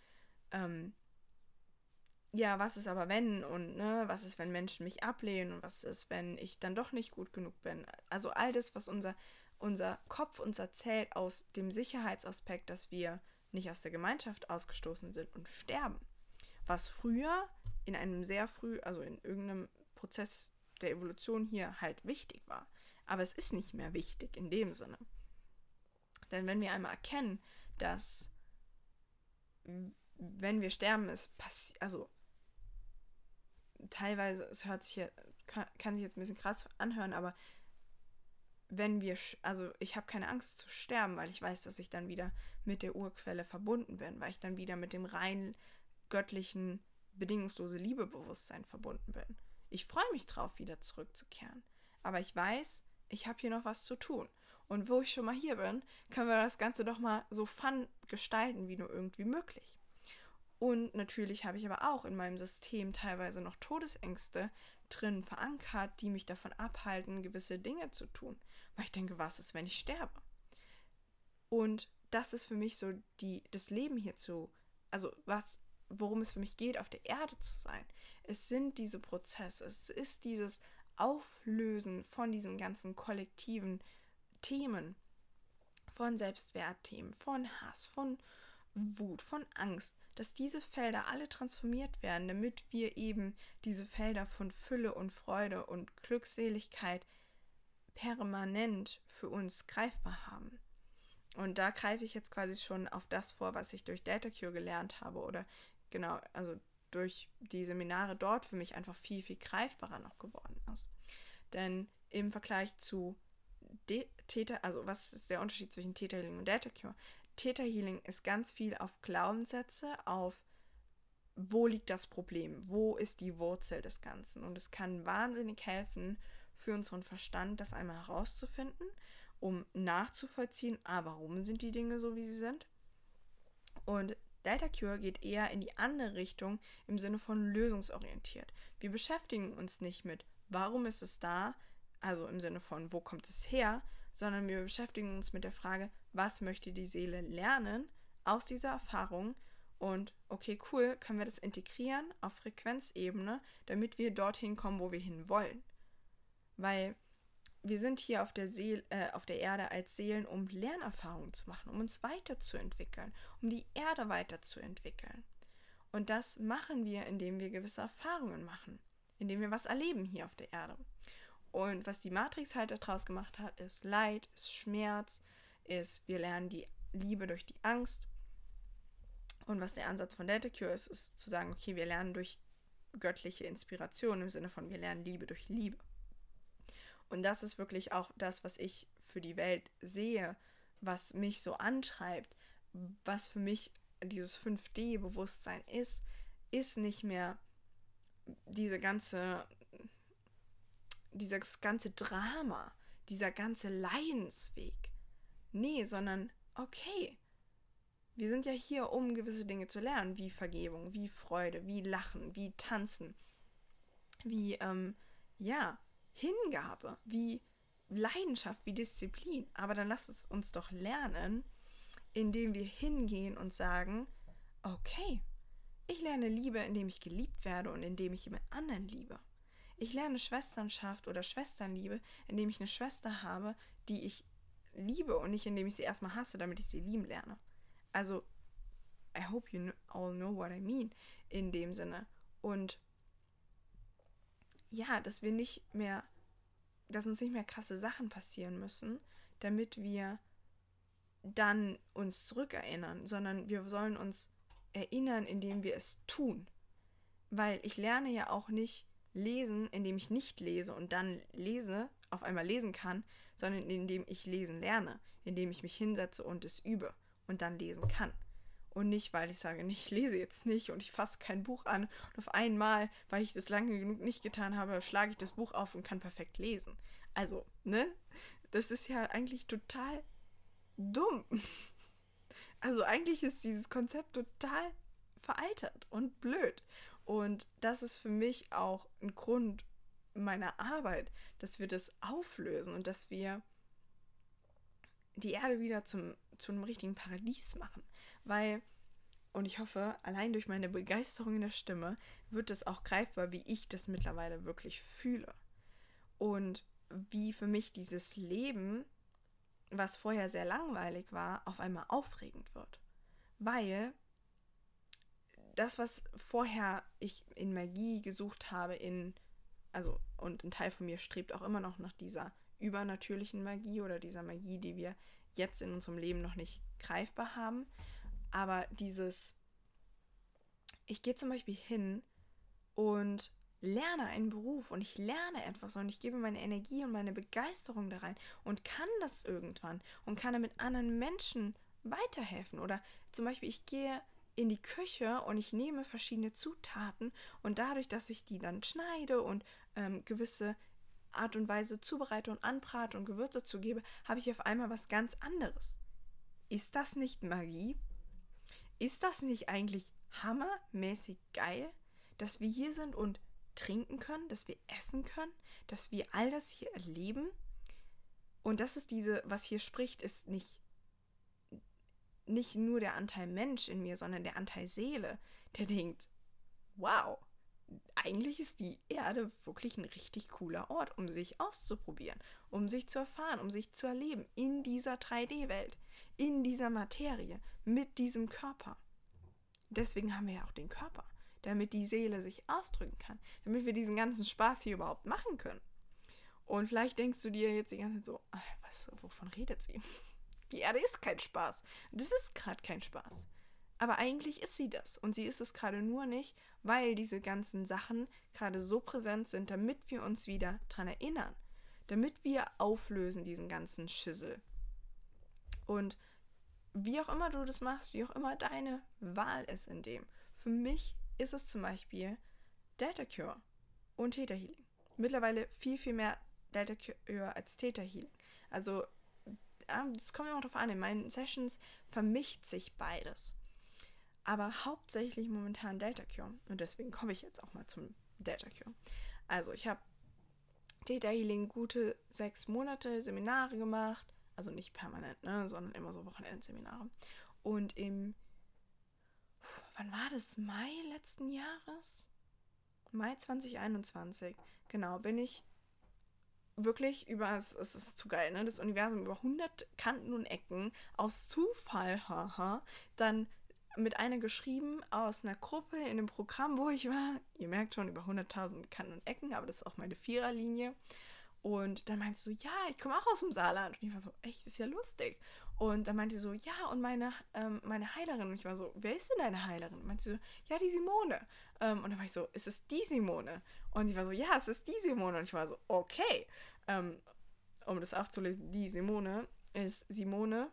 was ist aber wenn? Und was ist, wenn Menschen mich ablehnen? Und was ist, wenn ich dann doch nicht gut genug bin? Also all das, was unser Kopf uns erzählt aus dem Sicherheitsaspekt, dass wir nicht aus der Gemeinschaft ausgestoßen sind und sterben. Was früher in einem also in irgendeinem Prozess der Evolution hier halt wichtig war. Aber es ist nicht mehr wichtig in dem Sinne. Denn wenn wir einmal erkennen, dass wenn wir sterben, es passiert, also teilweise, es hört sich kann sich jetzt ein bisschen krass anhören, aber ich habe keine Angst zu sterben, weil ich weiß, dass ich dann wieder mit der Urquelle verbunden bin, weil ich dann wieder mit dem rein göttlichen, bedingungslose Liebebewusstsein verbunden bin. Ich freue mich drauf, wieder zurückzukehren. Aber ich weiß, ich habe hier noch was zu tun. Und wo ich schon mal hier bin, können wir das Ganze doch mal so fun gestalten, wie nur irgendwie möglich. Und natürlich habe ich aber auch in meinem System teilweise noch Todesängste drin verankert, die mich davon abhalten, gewisse Dinge zu tun. Weil ich denke, was ist, wenn ich sterbe? Und das ist für mich so das Leben hierzu, also worum es für mich geht, auf der Erde zu sein. Es sind diese Prozesse, es ist dieses auflösen von diesen ganzen kollektiven Themen, von Selbstwertthemen, von Hass, von Wut, von Angst, dass diese Felder alle transformiert werden, damit wir eben diese Felder von Fülle und Freude und Glückseligkeit permanent für uns greifbar haben. Und da greife ich jetzt quasi schon auf das vor, was ich durch Data Cure gelernt habe oder genau, also durch die Seminare dort für mich einfach viel, viel greifbarer noch geworden ist. Denn im Vergleich zu Theta, also was ist der Unterschied zwischen Theta Healing und Data Cure? Theta Healing ist ganz viel auf Glaubenssätze, auf wo liegt das Problem, wo ist die Wurzel des Ganzen. Und es kann wahnsinnig helfen, für unseren Verstand das einmal herauszufinden, um nachzuvollziehen, warum sind die Dinge so, wie sie sind. Und Data Cure geht eher in die andere Richtung im Sinne von lösungsorientiert. Wir beschäftigen uns nicht mit, warum ist es da, also im Sinne von, wo kommt es her, sondern wir beschäftigen uns mit der Frage, was möchte die Seele lernen aus dieser Erfahrung und okay, cool, können wir das integrieren auf Frequenzebene, damit wir dorthin kommen, wo wir hinwollen. Weil wir sind hier auf der Erde als Seelen, um Lernerfahrungen zu machen, um uns weiterzuentwickeln, um die Erde weiterzuentwickeln. Und das machen wir, indem wir gewisse Erfahrungen machen, indem wir was erleben hier auf der Erde. Und was die Matrix halt daraus gemacht hat, ist Leid, ist Schmerz, ist, wir lernen die Liebe durch die Angst. Und was der Ansatz von Data Cure ist, ist zu sagen, okay, wir lernen durch göttliche Inspiration, im Sinne von, wir lernen Liebe durch Liebe. Und das ist wirklich auch das, was ich für die Welt sehe, was mich so antreibt, was für mich dieses 5D-Bewusstsein ist nicht mehr dieses ganze Drama, dieser ganze Leidensweg. Nee, sondern okay, wir sind ja hier, um gewisse Dinge zu lernen, wie Vergebung, wie Freude, wie Lachen, wie Tanzen, wie, Hingabe, wie Leidenschaft, wie Disziplin. Aber dann lasst es uns doch lernen, indem wir hingehen und sagen, okay, ich lerne Liebe, indem ich geliebt werde und indem ich jemand anderen liebe. Ich lerne Schwesternschaft oder Schwesternliebe, indem ich eine Schwester habe, die ich liebe und nicht indem ich sie erstmal hasse, damit ich sie lieben lerne. Also, I hope you all know what I mean in dem Sinne. Und ja, dass uns nicht mehr krasse Sachen passieren müssen, damit wir dann uns zurückerinnern, sondern wir sollen uns erinnern, indem wir es tun. Weil ich lerne ja auch nicht lesen, indem ich nicht lese und dann auf einmal lesen kann, sondern indem ich lesen lerne, indem ich mich hinsetze und es übe und dann lesen kann. Und nicht, weil ich sage, ich lese jetzt nicht und ich fasse kein Buch an und auf einmal, weil ich das lange genug nicht getan habe, schlage ich das Buch auf und kann perfekt lesen. Also, das ist ja eigentlich total dumm. Also eigentlich ist dieses Konzept total veraltet und blöd. Und das ist für mich auch ein Grund meiner Arbeit, dass wir das auflösen und dass wir die Erde wieder zu einem richtigen Paradies machen. Weil, und ich hoffe, allein durch meine Begeisterung in der Stimme wird es auch greifbar, wie ich das mittlerweile wirklich fühle. Und wie für mich dieses Leben, was vorher sehr langweilig war, auf einmal aufregend wird. Weil das, was vorher ich in Magie gesucht habe, und ein Teil von mir strebt auch immer noch nach dieser übernatürlichen Magie oder dieser Magie, die wir jetzt in unserem Leben noch nicht greifbar haben. Aber ich gehe zum Beispiel hin und lerne einen Beruf und ich lerne etwas und ich gebe meine Energie und meine Begeisterung da rein und kann das irgendwann und kann damit anderen Menschen weiterhelfen. Oder zum Beispiel, ich gehe in die Küche und ich nehme verschiedene Zutaten und dadurch, dass ich die dann schneide und gewisse Art und Weise zubereite und anbrate und Gewürze zugebe, habe ich auf einmal was ganz anderes. Ist das nicht Magie? Ist das nicht eigentlich hammermäßig geil, dass wir hier sind und trinken können, dass wir essen können, dass wir all das hier erleben? Und das ist was hier spricht, ist nicht nur der Anteil Mensch in mir, sondern der Anteil Seele, der denkt, wow, eigentlich ist die Erde wirklich ein richtig cooler Ort, um sich auszuprobieren, um sich zu erfahren, um sich zu erleben in dieser 3D-Welt, in dieser Materie, mit diesem Körper. Deswegen haben wir ja auch den Körper, damit die Seele sich ausdrücken kann, damit wir diesen ganzen Spaß hier überhaupt machen können. Und vielleicht denkst du dir jetzt die ganze Zeit so, wovon redet sie? Die Erde ist kein Spaß. Das ist gerade kein Spaß. Aber eigentlich ist sie das. Und sie ist es gerade nur nicht, weil diese ganzen Sachen gerade so präsent sind, damit wir uns wieder dran erinnern. Damit wir auflösen diesen ganzen Schissel. Und wie auch immer du das machst, wie auch immer deine Wahl ist in dem. Für mich ist es zum Beispiel Delta Cure und Theta Healing. Mittlerweile viel, viel mehr Delta Cure als Theta Healing. Also, das kommt immer darauf an. In meinen Sessions vermischt sich beides. Aber hauptsächlich momentan Delta Cure. Und deswegen komme ich jetzt auch mal zum Delta Cure. Also, ich habe Theta Healing gute 6 Monate Seminare gemacht. Also nicht permanent, ne, sondern immer so Wochenendseminare. Und wann war das? Mai letzten Jahres? Mai 2021. Genau, bin ich wirklich es ist zu geil, ne? Das Universum über 100 Kanten und Ecken aus Zufall, dann mit einer geschrieben aus einer Gruppe in einem Programm, wo ich war. Ihr merkt schon, über 100.000 Kanten und Ecken, aber das ist auch meine Viererlinie. Und dann meinte sie so, ja, ich komme auch aus dem Saarland. Und ich war so, echt, ist ja lustig. Und dann meinte sie so, ja, und meine Heilerin. Und ich war so, wer ist denn deine Heilerin? Und meinte sie so, ja, die Simone. Und dann war ich so, ist es die Simone? Und sie war so, ja, es ist die Simone. Und ich war so, okay. Um das aufzulesen, die Simone ist Simone,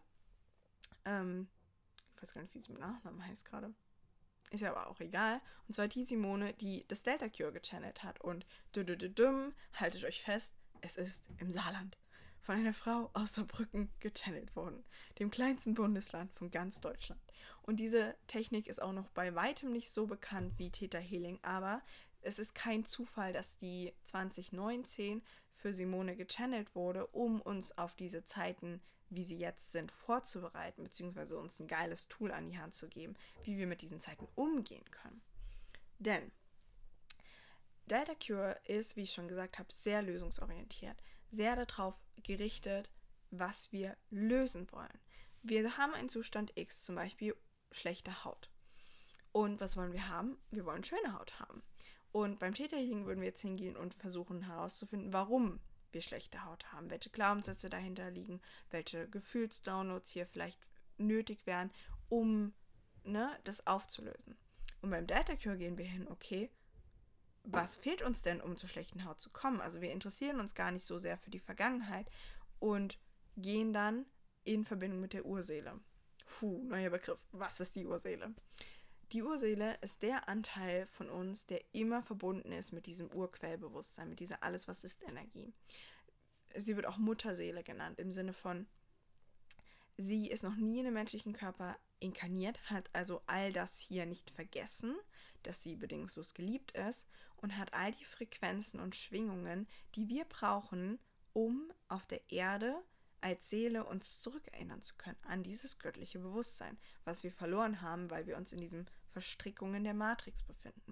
ich weiß gar nicht, wie sie mit Nachnamen heißt gerade. Ist ja aber auch egal. Und zwar die Simone, die das Delta Cure gechannelt hat. Und haltet euch fest, es ist im Saarland. Von einer Frau aus Saarbrücken gechannelt worden. Dem kleinsten Bundesland von ganz Deutschland. Und diese Technik ist auch noch bei weitem nicht so bekannt wie Theta Healing, aber es ist kein Zufall, dass die 2019 für Simone gechannelt wurde, um uns auf diese Zeiten, wie sie jetzt sind, vorzubereiten, beziehungsweise uns ein geiles Tool an die Hand zu geben, wie wir mit diesen Zeiten umgehen können. Denn Delta Cure ist, wie ich schon gesagt habe, sehr lösungsorientiert, sehr darauf gerichtet, was wir lösen wollen. Wir haben einen Zustand X, zum Beispiel schlechte Haut. Und was wollen wir haben? Wir wollen schöne Haut haben. Und beim Theta Healing würden wir jetzt hingehen und versuchen herauszufinden, warum wir schlechte Haut haben, welche Glaubenssätze dahinter liegen, welche Gefühlsdownloads hier vielleicht nötig wären, um das aufzulösen. Und beim Delta Cure gehen wir hin, okay, was fehlt uns denn, um zur schlechten Haut zu kommen? Also wir interessieren uns gar nicht so sehr für die Vergangenheit und gehen dann in Verbindung mit der Urseele. Neuer Begriff. Was ist die Urseele? Die Urseele ist der Anteil von uns, der immer verbunden ist mit diesem Urquellbewusstsein, mit dieser alles, was ist Energie. Sie wird auch Mutterseele genannt, im Sinne von, sie ist noch nie in einem menschlichen Körper inkarniert, hat also all das hier nicht vergessen, dass sie bedingungslos geliebt ist und hat all die Frequenzen und Schwingungen, die wir brauchen, um auf der Erde als Seele uns zurückerinnern zu können an dieses göttliche Bewusstsein, was wir verloren haben, weil wir uns in diesen Verstrickungen der Matrix befinden.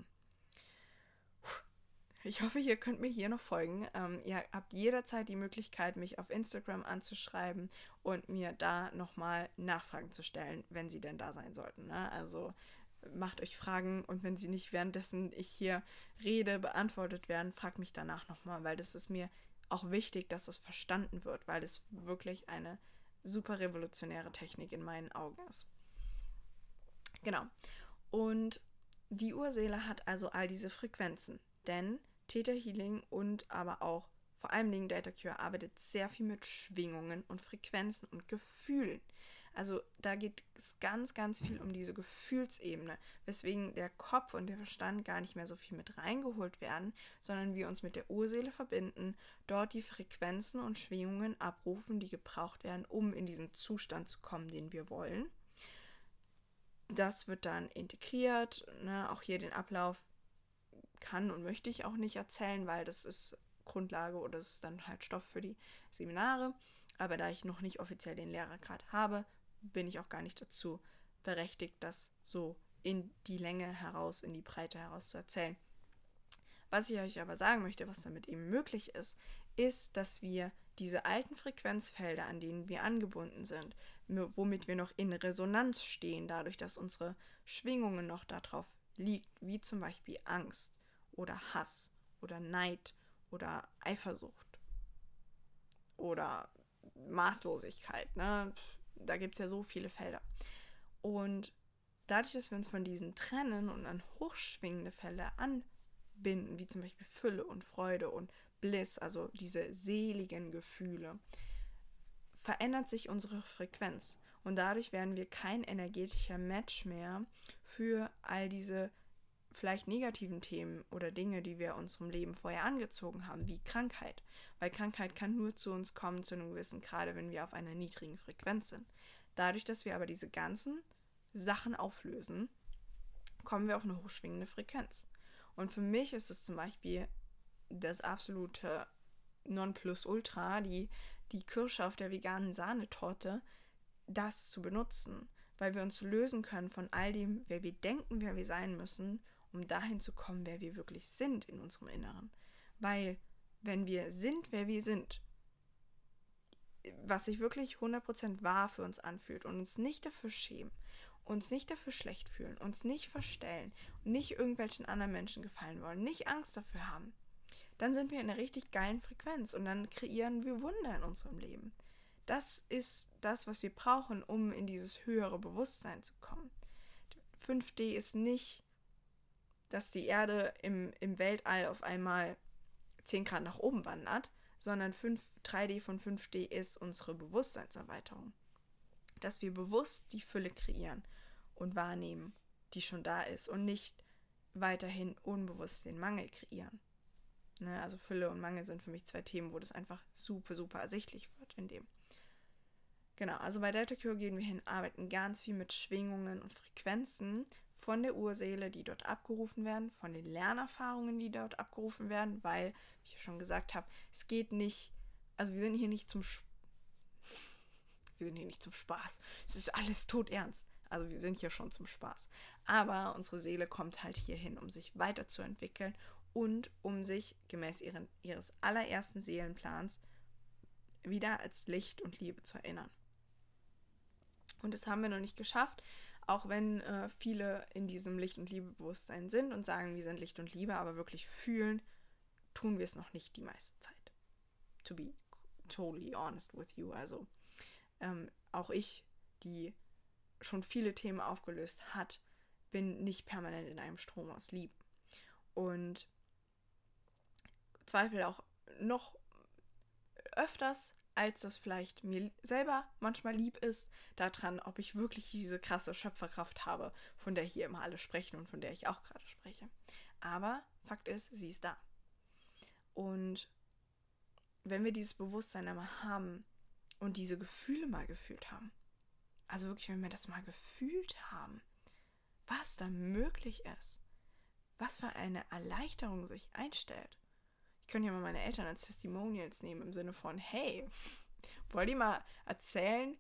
Ich hoffe, ihr könnt mir hier noch folgen. Ihr habt jederzeit die Möglichkeit, mich auf Instagram anzuschreiben und mir da nochmal Nachfragen zu stellen, wenn sie denn da sein sollten. Ne? Also macht euch Fragen und wenn sie nicht währenddessen ich hier rede, beantwortet werden, fragt mich danach nochmal, weil das ist mir auch wichtig, dass es verstanden wird, weil es wirklich eine super revolutionäre Technik in meinen Augen ist. Genau. Und die Urseele hat also all diese Frequenzen, denn Theta Healing und aber auch vor allem Delta Cure arbeitet sehr viel mit Schwingungen und Frequenzen und Gefühlen. Also da geht es ganz, ganz viel um diese Gefühlsebene, weswegen der Kopf und der Verstand gar nicht mehr so viel mit reingeholt werden, sondern wir uns mit der Urseele verbinden, dort die Frequenzen und Schwingungen abrufen, die gebraucht werden, um in diesen Zustand zu kommen, den wir wollen. Das wird dann integriert, auch hier den Ablauf kann und möchte ich auch nicht erzählen, weil das ist Grundlage oder das ist dann halt Stoff für die Seminare. Aber da ich noch nicht offiziell den Lehrergrad habe, bin ich auch gar nicht dazu berechtigt, das so in die Länge heraus, in die Breite heraus zu erzählen. Was ich euch aber sagen möchte, was damit eben möglich ist, dass wir diese alten Frequenzfelder, an denen wir angebunden sind, womit wir noch in Resonanz stehen, dadurch, dass unsere Schwingungen noch darauf liegt, wie zum Beispiel Angst oder Hass oder Neid oder Eifersucht oder Maßlosigkeit, ne? Da gibt es ja so viele Felder. Und dadurch, dass wir uns von diesen trennen und an hochschwingende Felder anbinden, wie zum Beispiel Fülle und Freude und Bliss, also diese seligen Gefühle, verändert sich unsere Frequenz. Und dadurch werden wir kein energetischer Match mehr für all diese vielleicht negativen Themen oder Dinge, die wir unserem Leben vorher angezogen haben, wie Krankheit. Weil Krankheit kann nur zu uns kommen, zu einem gewissen Grade, wenn wir auf einer niedrigen Frequenz sind. Dadurch, dass wir aber diese ganzen Sachen auflösen, kommen wir auf eine hochschwingende Frequenz. Und für mich ist es zum Beispiel das absolute Nonplusultra, die Kirsche auf der veganen Sahnetorte, das zu benutzen, weil wir uns lösen können von all dem, wer wir denken, wer wir sein müssen, um dahin zu kommen, wer wir wirklich sind in unserem Inneren. Weil, wenn wir sind, wer wir sind, was sich wirklich 100% wahr für uns anfühlt und uns nicht dafür schämen, uns nicht dafür schlecht fühlen, uns nicht verstellen, nicht irgendwelchen anderen Menschen gefallen wollen, nicht Angst dafür haben, dann sind wir in einer richtig geilen Frequenz und dann kreieren wir Wunder in unserem Leben. Das ist das, was wir brauchen, um in dieses höhere Bewusstsein zu kommen. 5D ist nicht, dass die Erde im Weltall auf einmal 10 Grad nach oben wandert, sondern 3D von 5D ist unsere Bewusstseinserweiterung. Dass wir bewusst die Fülle kreieren und wahrnehmen, die schon da ist und nicht weiterhin unbewusst den Mangel kreieren. Ne, also Fülle und Mangel sind für mich 2 Themen, wo das einfach super, super ersichtlich wird in dem. Genau, also bei Delta Cure gehen wir hin, arbeiten ganz viel mit Schwingungen und Frequenzen von der Urseele, die dort abgerufen werden, von den Lernerfahrungen, die dort abgerufen werden, weil, wie ich ja schon gesagt habe, es geht nicht, also wir sind hier nicht zum Spaß. Es ist alles todernst. Also wir sind hier schon zum Spaß. Aber unsere Seele kommt halt hier hin, um sich weiterzuentwickeln und um sich gemäß ihres allerersten Seelenplans wieder als Licht und Liebe zu erinnern. Und das haben wir noch nicht geschafft, auch wenn viele in diesem Licht- und Liebe-Bewusstsein sind und sagen, wir sind Licht und Liebe, aber wirklich fühlen, tun wir es noch nicht die meiste Zeit. To be totally honest with you. Also auch ich, die schon viele Themen aufgelöst hat, bin nicht permanent in einem Strom aus Liebe. Und zweifle auch noch öfters, als das vielleicht mir selber manchmal lieb ist, daran, ob ich wirklich diese krasse Schöpferkraft habe, von der hier immer alle sprechen und von der ich auch gerade spreche. Aber Fakt ist, sie ist da. Und wenn wir dieses Bewusstsein einmal haben und diese Gefühle mal gefühlt haben, also wirklich, wenn wir das mal gefühlt haben, was da möglich ist, was für eine Erleichterung sich einstellt. Ich könnte ja mal meine Eltern als Testimonials nehmen, im Sinne von, hey, wollt ihr mal erzählen,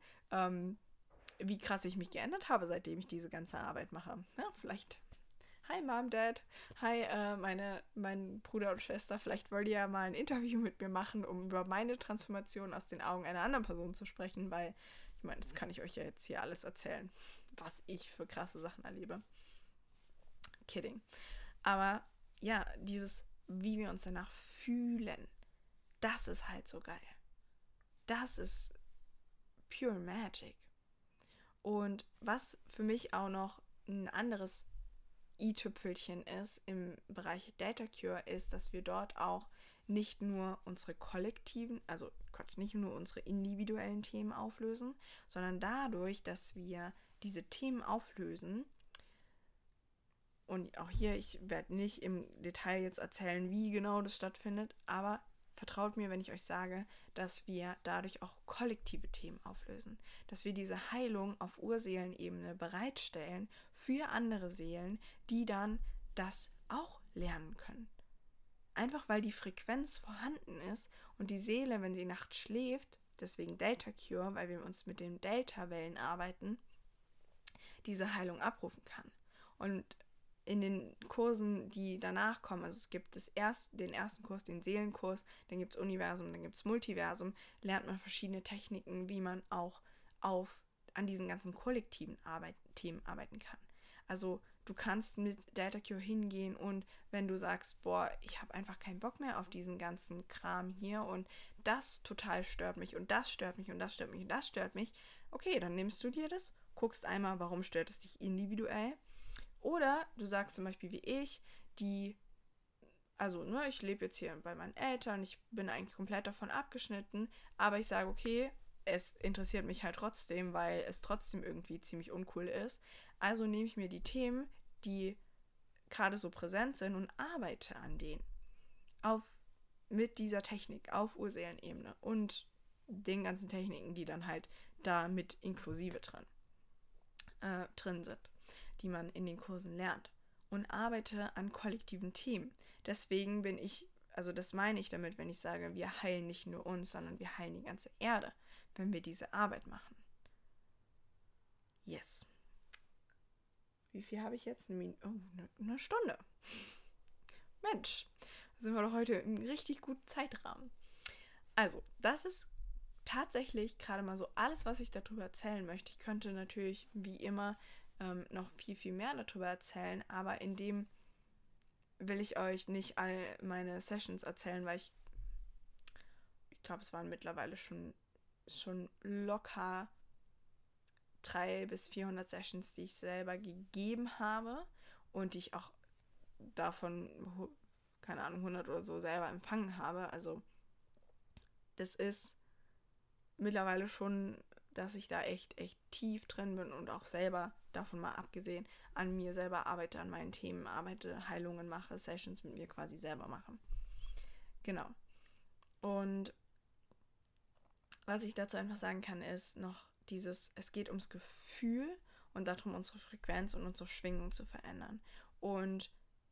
wie krass ich mich geändert habe, seitdem ich diese ganze Arbeit mache? Ja, vielleicht, hi Mom, Dad, hi mein Bruder und Schwester, vielleicht wollt ihr ja mal ein Interview mit mir machen, um über meine Transformation aus den Augen einer anderen Person zu sprechen, weil, ich meine, das kann ich euch ja jetzt hier alles erzählen, was ich für krasse Sachen erlebe. Kidding. Aber ja, wie wir uns danach fühlen, das ist halt so geil. Das ist pure Magic. Und was für mich auch noch ein anderes i-Tüpfelchen ist im Bereich Delta Cure, ist, dass wir dort auch nicht nur unsere kollektiven, nicht nur unsere individuellen Themen auflösen, sondern dadurch, dass wir diese Themen auflösen, und auch hier, ich werde nicht im Detail jetzt erzählen, wie genau das stattfindet, aber vertraut mir, wenn ich euch sage, dass wir dadurch auch kollektive Themen auflösen. Dass wir diese Heilung auf Urseelenebene bereitstellen für andere Seelen, die dann das auch lernen können. Einfach weil die Frequenz vorhanden ist und die Seele, wenn sie nachts schläft, deswegen Delta Cure, weil wir uns mit den Delta-Wellen arbeiten, diese Heilung abrufen kann. Und in den Kursen, die danach kommen, also es gibt den ersten Kurs, den Seelenkurs, dann gibt es Universum, dann gibt es Multiversum, lernt man verschiedene Techniken, wie man auch an diesen ganzen kollektiven Themen arbeiten kann. Also du kannst mit DataCure hingehen und wenn du sagst, boah, ich habe einfach keinen Bock mehr auf diesen ganzen Kram hier und das total stört mich und das stört mich und das stört mich und das stört mich, okay, dann nimmst du dir das, guckst einmal, warum stört es dich individuell. Oder du sagst zum Beispiel wie ich, ich lebe jetzt hier bei meinen Eltern, ich bin eigentlich komplett davon abgeschnitten, aber ich sage, okay, es interessiert mich halt trotzdem, weil es trotzdem irgendwie ziemlich uncool ist. Also nehme ich mir die Themen, die gerade so präsent sind und arbeite an denen. Mit dieser Technik auf Urseelenebene und den ganzen Techniken, die dann halt da mit inklusive drin sind, die man in den Kursen lernt. Und arbeite an kollektiven Themen. Deswegen das meine ich damit, wenn ich sage, wir heilen nicht nur uns, sondern wir heilen die ganze Erde, wenn wir diese Arbeit machen. Yes. Wie viel habe ich jetzt? Eine Stunde. Mensch, da sind wir doch heute in einem richtig guten Zeitrahmen. Also, das ist tatsächlich gerade mal so alles, was ich darüber erzählen möchte. Ich könnte natürlich, wie immer, noch viel, viel mehr darüber erzählen, aber in dem will ich euch nicht all meine Sessions erzählen, weil ich glaube, es waren mittlerweile schon locker 300 bis 400 Sessions, die ich selber gegeben habe und die ich auch davon, keine Ahnung, 100 oder so selber empfangen habe. Also das ist mittlerweile schon, dass ich da echt tief drin bin und auch selber, davon mal abgesehen, an mir selber arbeite, an meinen Themen arbeite, Heilungen mache, Sessions mit mir quasi selber mache. Genau. Und was ich dazu einfach sagen kann, ist noch es geht ums Gefühl und darum, unsere Frequenz und unsere Schwingung zu verändern. Und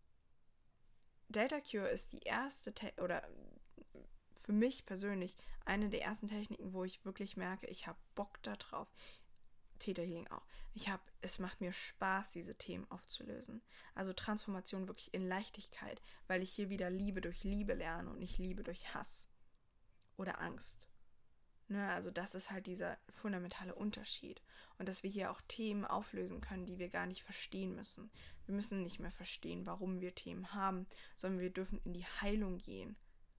DataCure ist die erste, oder für mich persönlich eine der ersten Techniken, wo ich wirklich merke, ich habe Bock da drauf. Theta Healing auch. Es macht mir Spaß, diese Themen aufzulösen. Also Transformation wirklich in Leichtigkeit, weil ich hier wieder Liebe durch Liebe lerne und nicht Liebe durch Hass oder Angst. Ne, also das ist halt dieser fundamentale Unterschied. Und dass wir hier auch Themen auflösen können, die wir gar nicht verstehen müssen. Wir müssen nicht mehr verstehen, warum wir Themen haben, sondern wir dürfen in die Heilung gehen,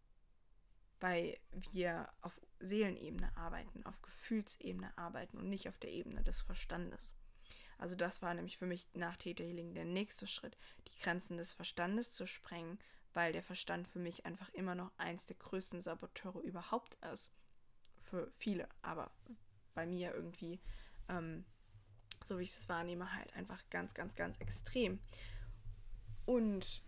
weil wir auf Seelenebene arbeiten, auf Gefühlsebene arbeiten und nicht auf der Ebene des Verstandes. Also das war nämlich für mich nach Theta Healing der nächste Schritt, die Grenzen des Verstandes zu sprengen, weil der Verstand für mich einfach immer noch eins der größten Saboteure überhaupt ist. Für viele, aber bei mir irgendwie, so wie ich es wahrnehme, halt einfach ganz, ganz, ganz extrem. Und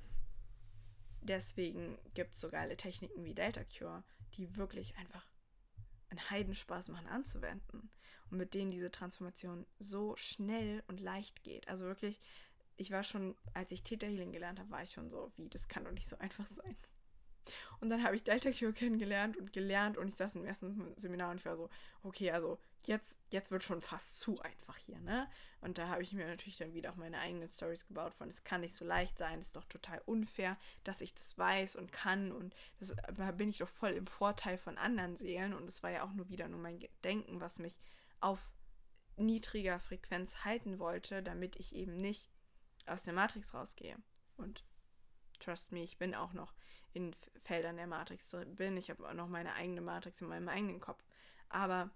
deswegen gibt es so geile Techniken wie DataCure, die wirklich einfach einen Heidenspaß machen anzuwenden und mit denen diese Transformation so schnell und leicht geht. Also wirklich, ich war schon, als ich Theta Healing gelernt habe, war ich schon so, das kann doch nicht so einfach sein. Und dann habe ich DataCure kennengelernt und ich saß im ersten Seminar und ich war so, okay, also jetzt wird schon fast zu einfach hier, ne? Und da habe ich mir natürlich dann wieder auch meine eigenen Stories gebaut von, es kann nicht so leicht sein, es ist doch total unfair, dass ich das weiß und kann und da bin ich doch voll im Vorteil von anderen Seelen und es war ja auch nur mein Denken, was mich auf niedriger Frequenz halten wollte, damit ich eben nicht aus der Matrix rausgehe. Und trust me, ich bin auch noch in Feldern der Matrix drin. Ich habe auch noch meine eigene Matrix in meinem eigenen Kopf. Aber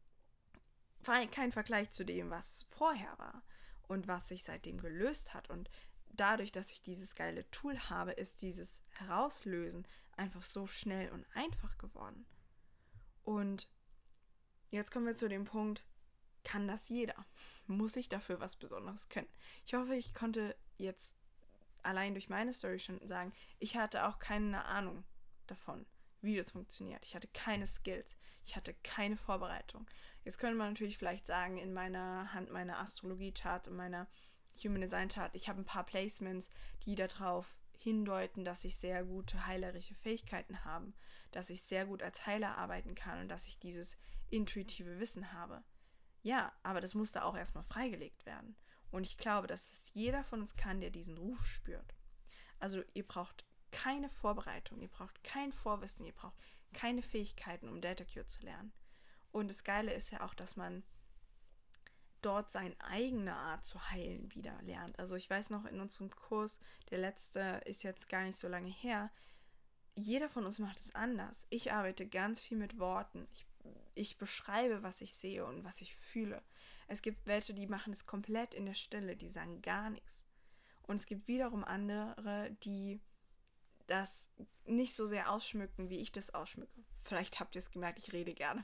kein Vergleich zu dem, was vorher war und was sich seitdem gelöst hat. Und dadurch, dass ich dieses geile Tool habe, ist dieses Herauslösen einfach so schnell und einfach geworden. Und jetzt kommen wir zu dem Punkt, kann das jeder? Muss ich dafür was Besonderes können? Ich hoffe, ich konnte jetzt allein durch meine Story schon sagen, ich hatte auch keine Ahnung davon, wie das funktioniert. Ich hatte keine Skills. Ich hatte keine Vorbereitung. Jetzt könnte man natürlich vielleicht sagen, in meiner Hand, meiner Astrologie-Chart und meiner Human Design-Chart, ich habe ein paar Placements, die darauf hindeuten, dass ich sehr gute heilerische Fähigkeiten habe, dass ich sehr gut als Heiler arbeiten kann und dass ich dieses intuitive Wissen habe. Ja, aber das musste auch erstmal freigelegt werden. Und ich glaube, dass es jeder von uns kann, der diesen Ruf spürt. Also ihr braucht keine Vorbereitung, ihr braucht kein Vorwissen, ihr braucht keine Fähigkeiten, um DataCure zu lernen. Und das Geile ist ja auch, dass man dort seine eigene Art zu heilen wieder lernt. Also ich weiß noch, in unserem Kurs, der letzte ist jetzt gar nicht so lange her, jeder von uns macht es anders. Ich arbeite ganz viel mit Worten. Ich beschreibe, was ich sehe und was ich fühle. Es gibt welche, die machen es komplett in der Stille, die sagen gar nichts. Und es gibt wiederum andere, die das nicht so sehr ausschmücken, wie ich das ausschmücke. Vielleicht habt ihr es gemerkt, ich rede gerne.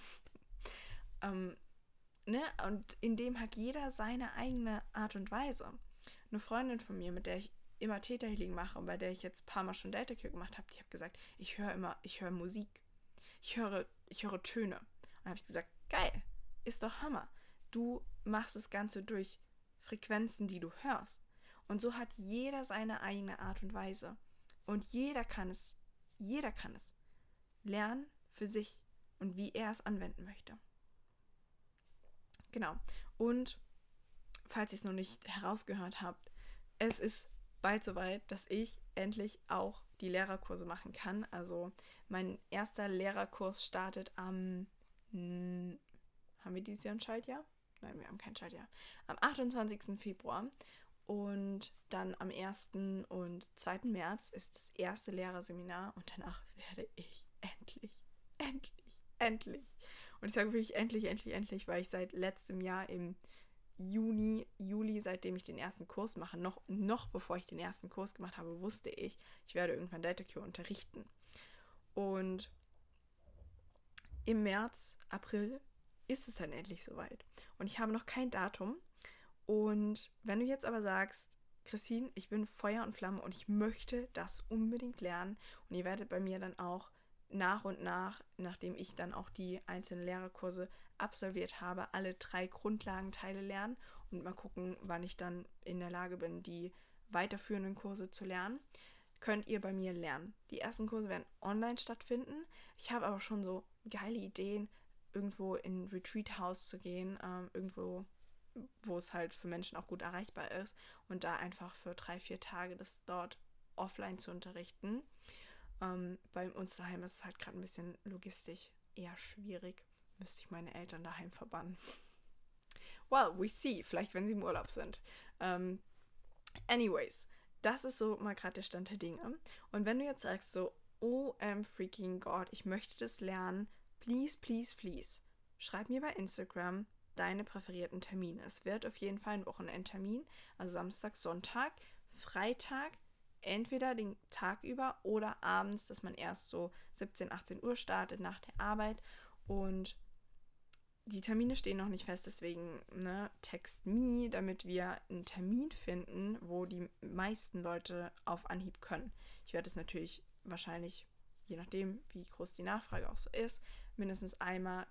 Ne? Und in dem hat jeder seine eigene Art und Weise. Eine Freundin von mir, mit der ich immer Theta Healing mache und bei der ich jetzt ein paar Mal schon DataCure gemacht habe, die hat gesagt, ich höre Musik. Ich höre Töne. Und habe ich gesagt, geil, ist doch Hammer. Du machst das Ganze durch Frequenzen, die du hörst. Und so hat jeder seine eigene Art und Weise. Und jeder kann es lernen für sich und wie er es anwenden möchte. Genau. Und falls ihr es noch nicht herausgehört habt, es ist bald soweit, dass ich endlich auch die Lehrerkurse machen kann. Also mein erster Lehrerkurs startet am haben wir dieses Jahr ein Schaltjahr? Nein, wir haben kein Schaltjahr. Am 28. Februar und dann am 1. und 2. März ist das erste Lehrerseminar und danach werde ich endlich. Und ich sage wirklich endlich, weil ich seit letztem Jahr im Juli, seitdem ich den ersten Kurs mache, noch bevor ich den ersten Kurs gemacht habe, wusste ich werde irgendwann DataCure unterrichten. Und im März, April ist es dann endlich soweit. Und ich habe noch kein Datum. Und wenn du jetzt aber sagst, Christine, ich bin Feuer und Flamme und ich möchte das unbedingt lernen und ihr werdet bei mir dann auch nach und nach, nachdem ich dann auch die einzelnen Lehrerkurse absolviert habe, alle 3 Grundlagenteile lernen und mal gucken, wann ich dann in der Lage bin, die weiterführenden Kurse zu lernen, könnt ihr bei mir lernen. Die ersten Kurse werden online stattfinden. Ich habe aber schon so geile Ideen, irgendwo in ein Retreat-Haus zu gehen, irgendwo, wo es halt für Menschen auch gut erreichbar ist und da einfach für 3-4 Tage das dort offline zu unterrichten. Bei uns daheim ist es halt gerade ein bisschen logistisch eher schwierig. Müsste ich meine Eltern daheim verbannen. Well, we see. Vielleicht, wenn sie im Urlaub sind. Anyways, das ist so mal gerade der Stand der Dinge. Und wenn du jetzt sagst so, freaking God, ich möchte das lernen, please, schreib mir bei Instagram deine präferierten Termine. Es wird auf jeden Fall ein Wochenendtermin, also Samstag, Sonntag, Freitag, entweder den Tag über oder abends, dass man erst so 17, 18 Uhr startet nach der Arbeit und die Termine stehen noch nicht fest, deswegen text me, damit wir einen Termin finden, wo die meisten Leute auf Anhieb können. Ich werde es natürlich wahrscheinlich, je nachdem, wie groß die Nachfrage auch so ist, mindestens einmal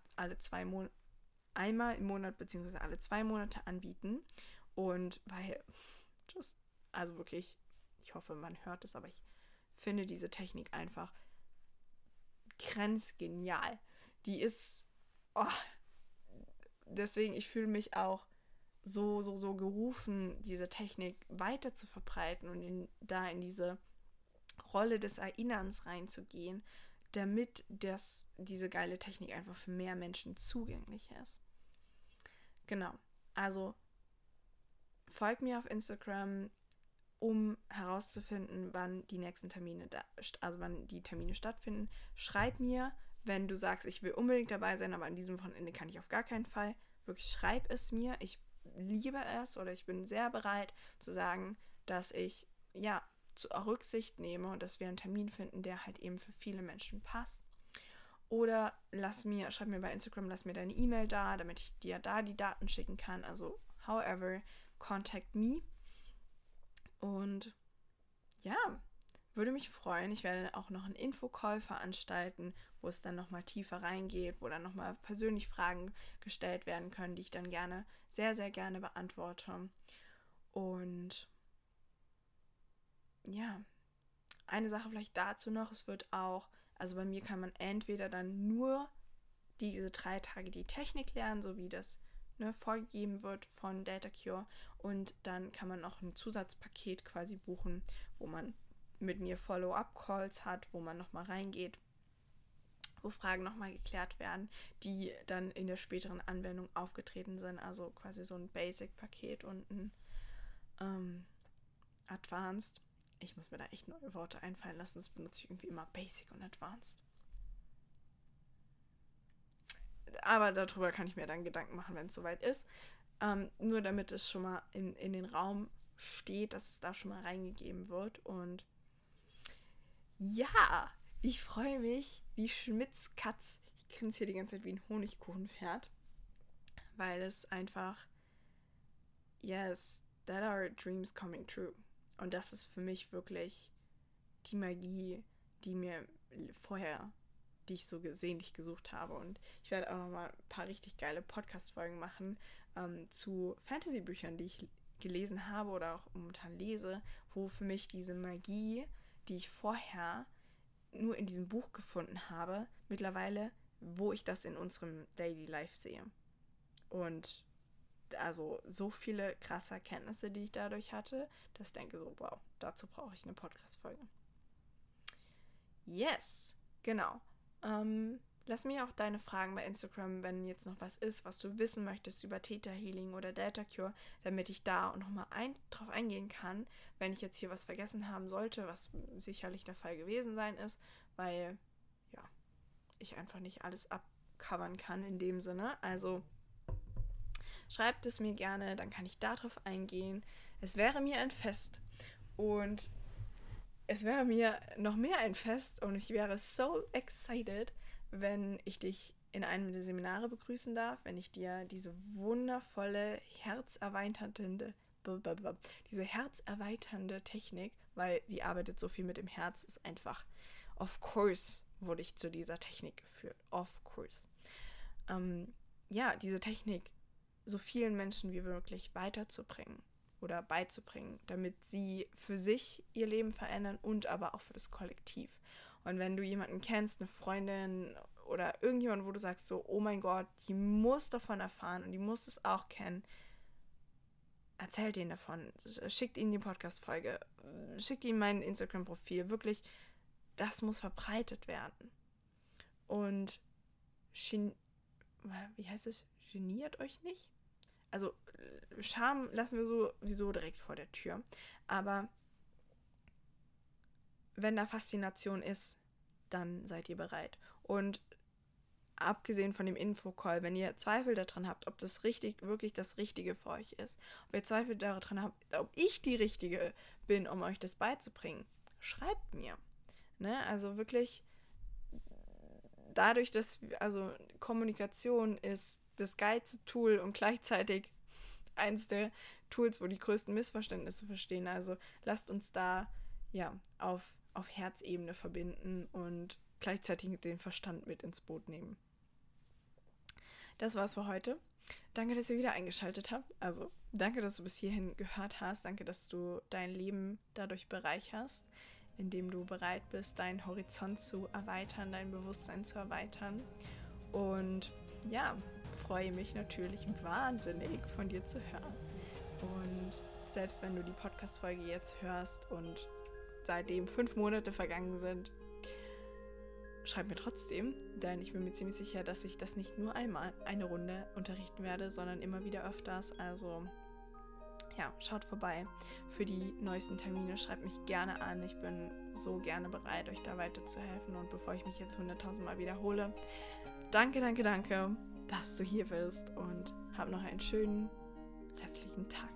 im Monat bzw. alle 2 Monate anbieten. Und weil, also wirklich, ich hoffe, man hört es, aber ich finde diese Technik einfach grenzgenial. Die ist, deswegen, ich fühle mich auch so gerufen, diese Technik weiter zu verbreiten und in diese Rolle des Erinnerns reinzugehen, damit diese geile Technik einfach für mehr Menschen zugänglich ist. Genau, also folgt mir auf Instagram, um herauszufinden, wann die nächsten Termine wann die Termine stattfinden. Schreib mir, wenn du sagst, ich will unbedingt dabei sein, aber an diesem Wochenende kann ich auf gar keinen Fall. Wirklich, schreib es mir. Ich liebe es oder ich bin sehr bereit zu sagen, dass ich Rücksicht nehme und dass wir einen Termin finden, der halt eben für viele Menschen passt. Oder schreib mir bei Instagram, lass mir deine E-Mail da, damit ich dir da die Daten schicken kann. Also, however, contact me. Und ja, würde mich freuen. Ich werde auch noch einen Infocall veranstalten, wo es dann nochmal tiefer reingeht, wo dann nochmal persönlich Fragen gestellt werden können, die ich dann gerne, sehr, sehr gerne beantworte. Und ja, eine Sache vielleicht dazu noch, es wird auch, also bei mir kann man entweder dann nur diese 3 Tage die Technik lernen, so wie das vorgegeben wird von DataCure. Und dann kann man auch ein Zusatzpaket quasi buchen, wo man mit mir Follow-up-Calls hat, wo man nochmal reingeht, wo Fragen nochmal geklärt werden, die dann in der späteren Anwendung aufgetreten sind. Also quasi so ein Basic-Paket und ein Advanced. Ich muss mir da echt neue Worte einfallen lassen, das benutze ich irgendwie immer Basic und Advanced. Aber darüber kann ich mir dann Gedanken machen, wenn es soweit ist. Nur damit es schon mal in den Raum steht, dass es da schon mal reingegeben wird. Und ja, ich freue mich wie Schmitz Katz. Ich grinse hier die ganze Zeit wie ein Honigkuchenpferd. Weil es einfach, yes, that are dreams coming true. Und das ist für mich wirklich die Magie, die mir vorher, die ich so sehnlich gesucht habe. Und ich werde auch nochmal ein paar richtig geile Podcast-Folgen machen zu Fantasy-Büchern, die ich gelesen habe oder auch momentan lese, wo für mich diese Magie, die ich vorher nur in diesem Buch gefunden habe, mittlerweile, wo ich das in unserem Daily Life sehe. Und also so viele krasse Erkenntnisse, die ich dadurch hatte, dass ich denke so, wow, dazu brauche ich eine Podcast-Folge. Yes, genau. Lass mir auch deine Fragen bei Instagram, wenn jetzt noch was ist, was du wissen möchtest über Theta Healing oder DataCure, damit ich da auch nochmal drauf eingehen kann, wenn ich jetzt hier was vergessen haben sollte, was sicherlich der Fall gewesen sein ist, weil, ja, ich einfach nicht alles abcovern kann in dem Sinne. Also schreibt es mir gerne, dann kann ich da drauf eingehen. Es wäre mir ein Fest und es wäre mir noch mehr ein Fest und ich wäre so excited, wenn ich dich in einem der Seminare begrüßen darf, wenn ich dir diese wundervolle, herzerweiternde Technik, weil sie arbeitet so viel mit dem Herz, ist einfach, of course, wurde ich zu dieser Technik geführt, of course. Diese Technik so vielen Menschen wie möglich weiterzubringen oder beizubringen, damit sie für sich ihr Leben verändern und aber auch für das Kollektiv. Und wenn du jemanden kennst, eine Freundin oder irgendjemand, wo du sagst so, oh mein Gott, die muss davon erfahren und die muss es auch kennen, erzählt ihnen davon, schickt ihnen die Podcast-Folge, schickt ihnen mein Instagram-Profil, wirklich, das muss verbreitet werden. Und wie heißt es? Geniert euch nicht? Also Scham lassen wir sowieso direkt vor der Tür. Aber wenn da Faszination ist, dann seid ihr bereit. Und abgesehen von dem Infocall, wenn ihr Zweifel daran habt, ob das wirklich das Richtige für euch ist, ob ihr Zweifel daran habt, ob ich die Richtige bin, um euch das beizubringen, schreibt mir. Ne? Also wirklich dadurch, dass Kommunikation ist das geilste Tool und gleichzeitig eins der Tools, wo die größten Missverständnisse bestehen. Also lasst uns da auf Herzebene verbinden und gleichzeitig den Verstand mit ins Boot nehmen. Das war's für heute. Danke, dass ihr wieder eingeschaltet habt. Also danke, dass du bis hierhin gehört hast. Danke, dass du dein Leben dadurch bereicherst, indem du bereit bist, deinen Horizont zu erweitern, dein Bewusstsein zu erweitern. Und ja, freue mich natürlich wahnsinnig, von dir zu hören. Und selbst wenn du die Podcast-Folge jetzt hörst und seitdem 5 Monate vergangen sind, schreib mir trotzdem, denn ich bin mir ziemlich sicher, dass ich das nicht nur einmal eine Runde unterrichten werde, sondern immer wieder öfters. Also ja, schaut vorbei für die neuesten Termine, schreibt mich gerne an. Ich bin so gerne bereit, euch da weiterzuhelfen. Und bevor ich mich jetzt 100.000 Mal wiederhole, danke, dass du hier bist und hab noch einen schönen restlichen Tag.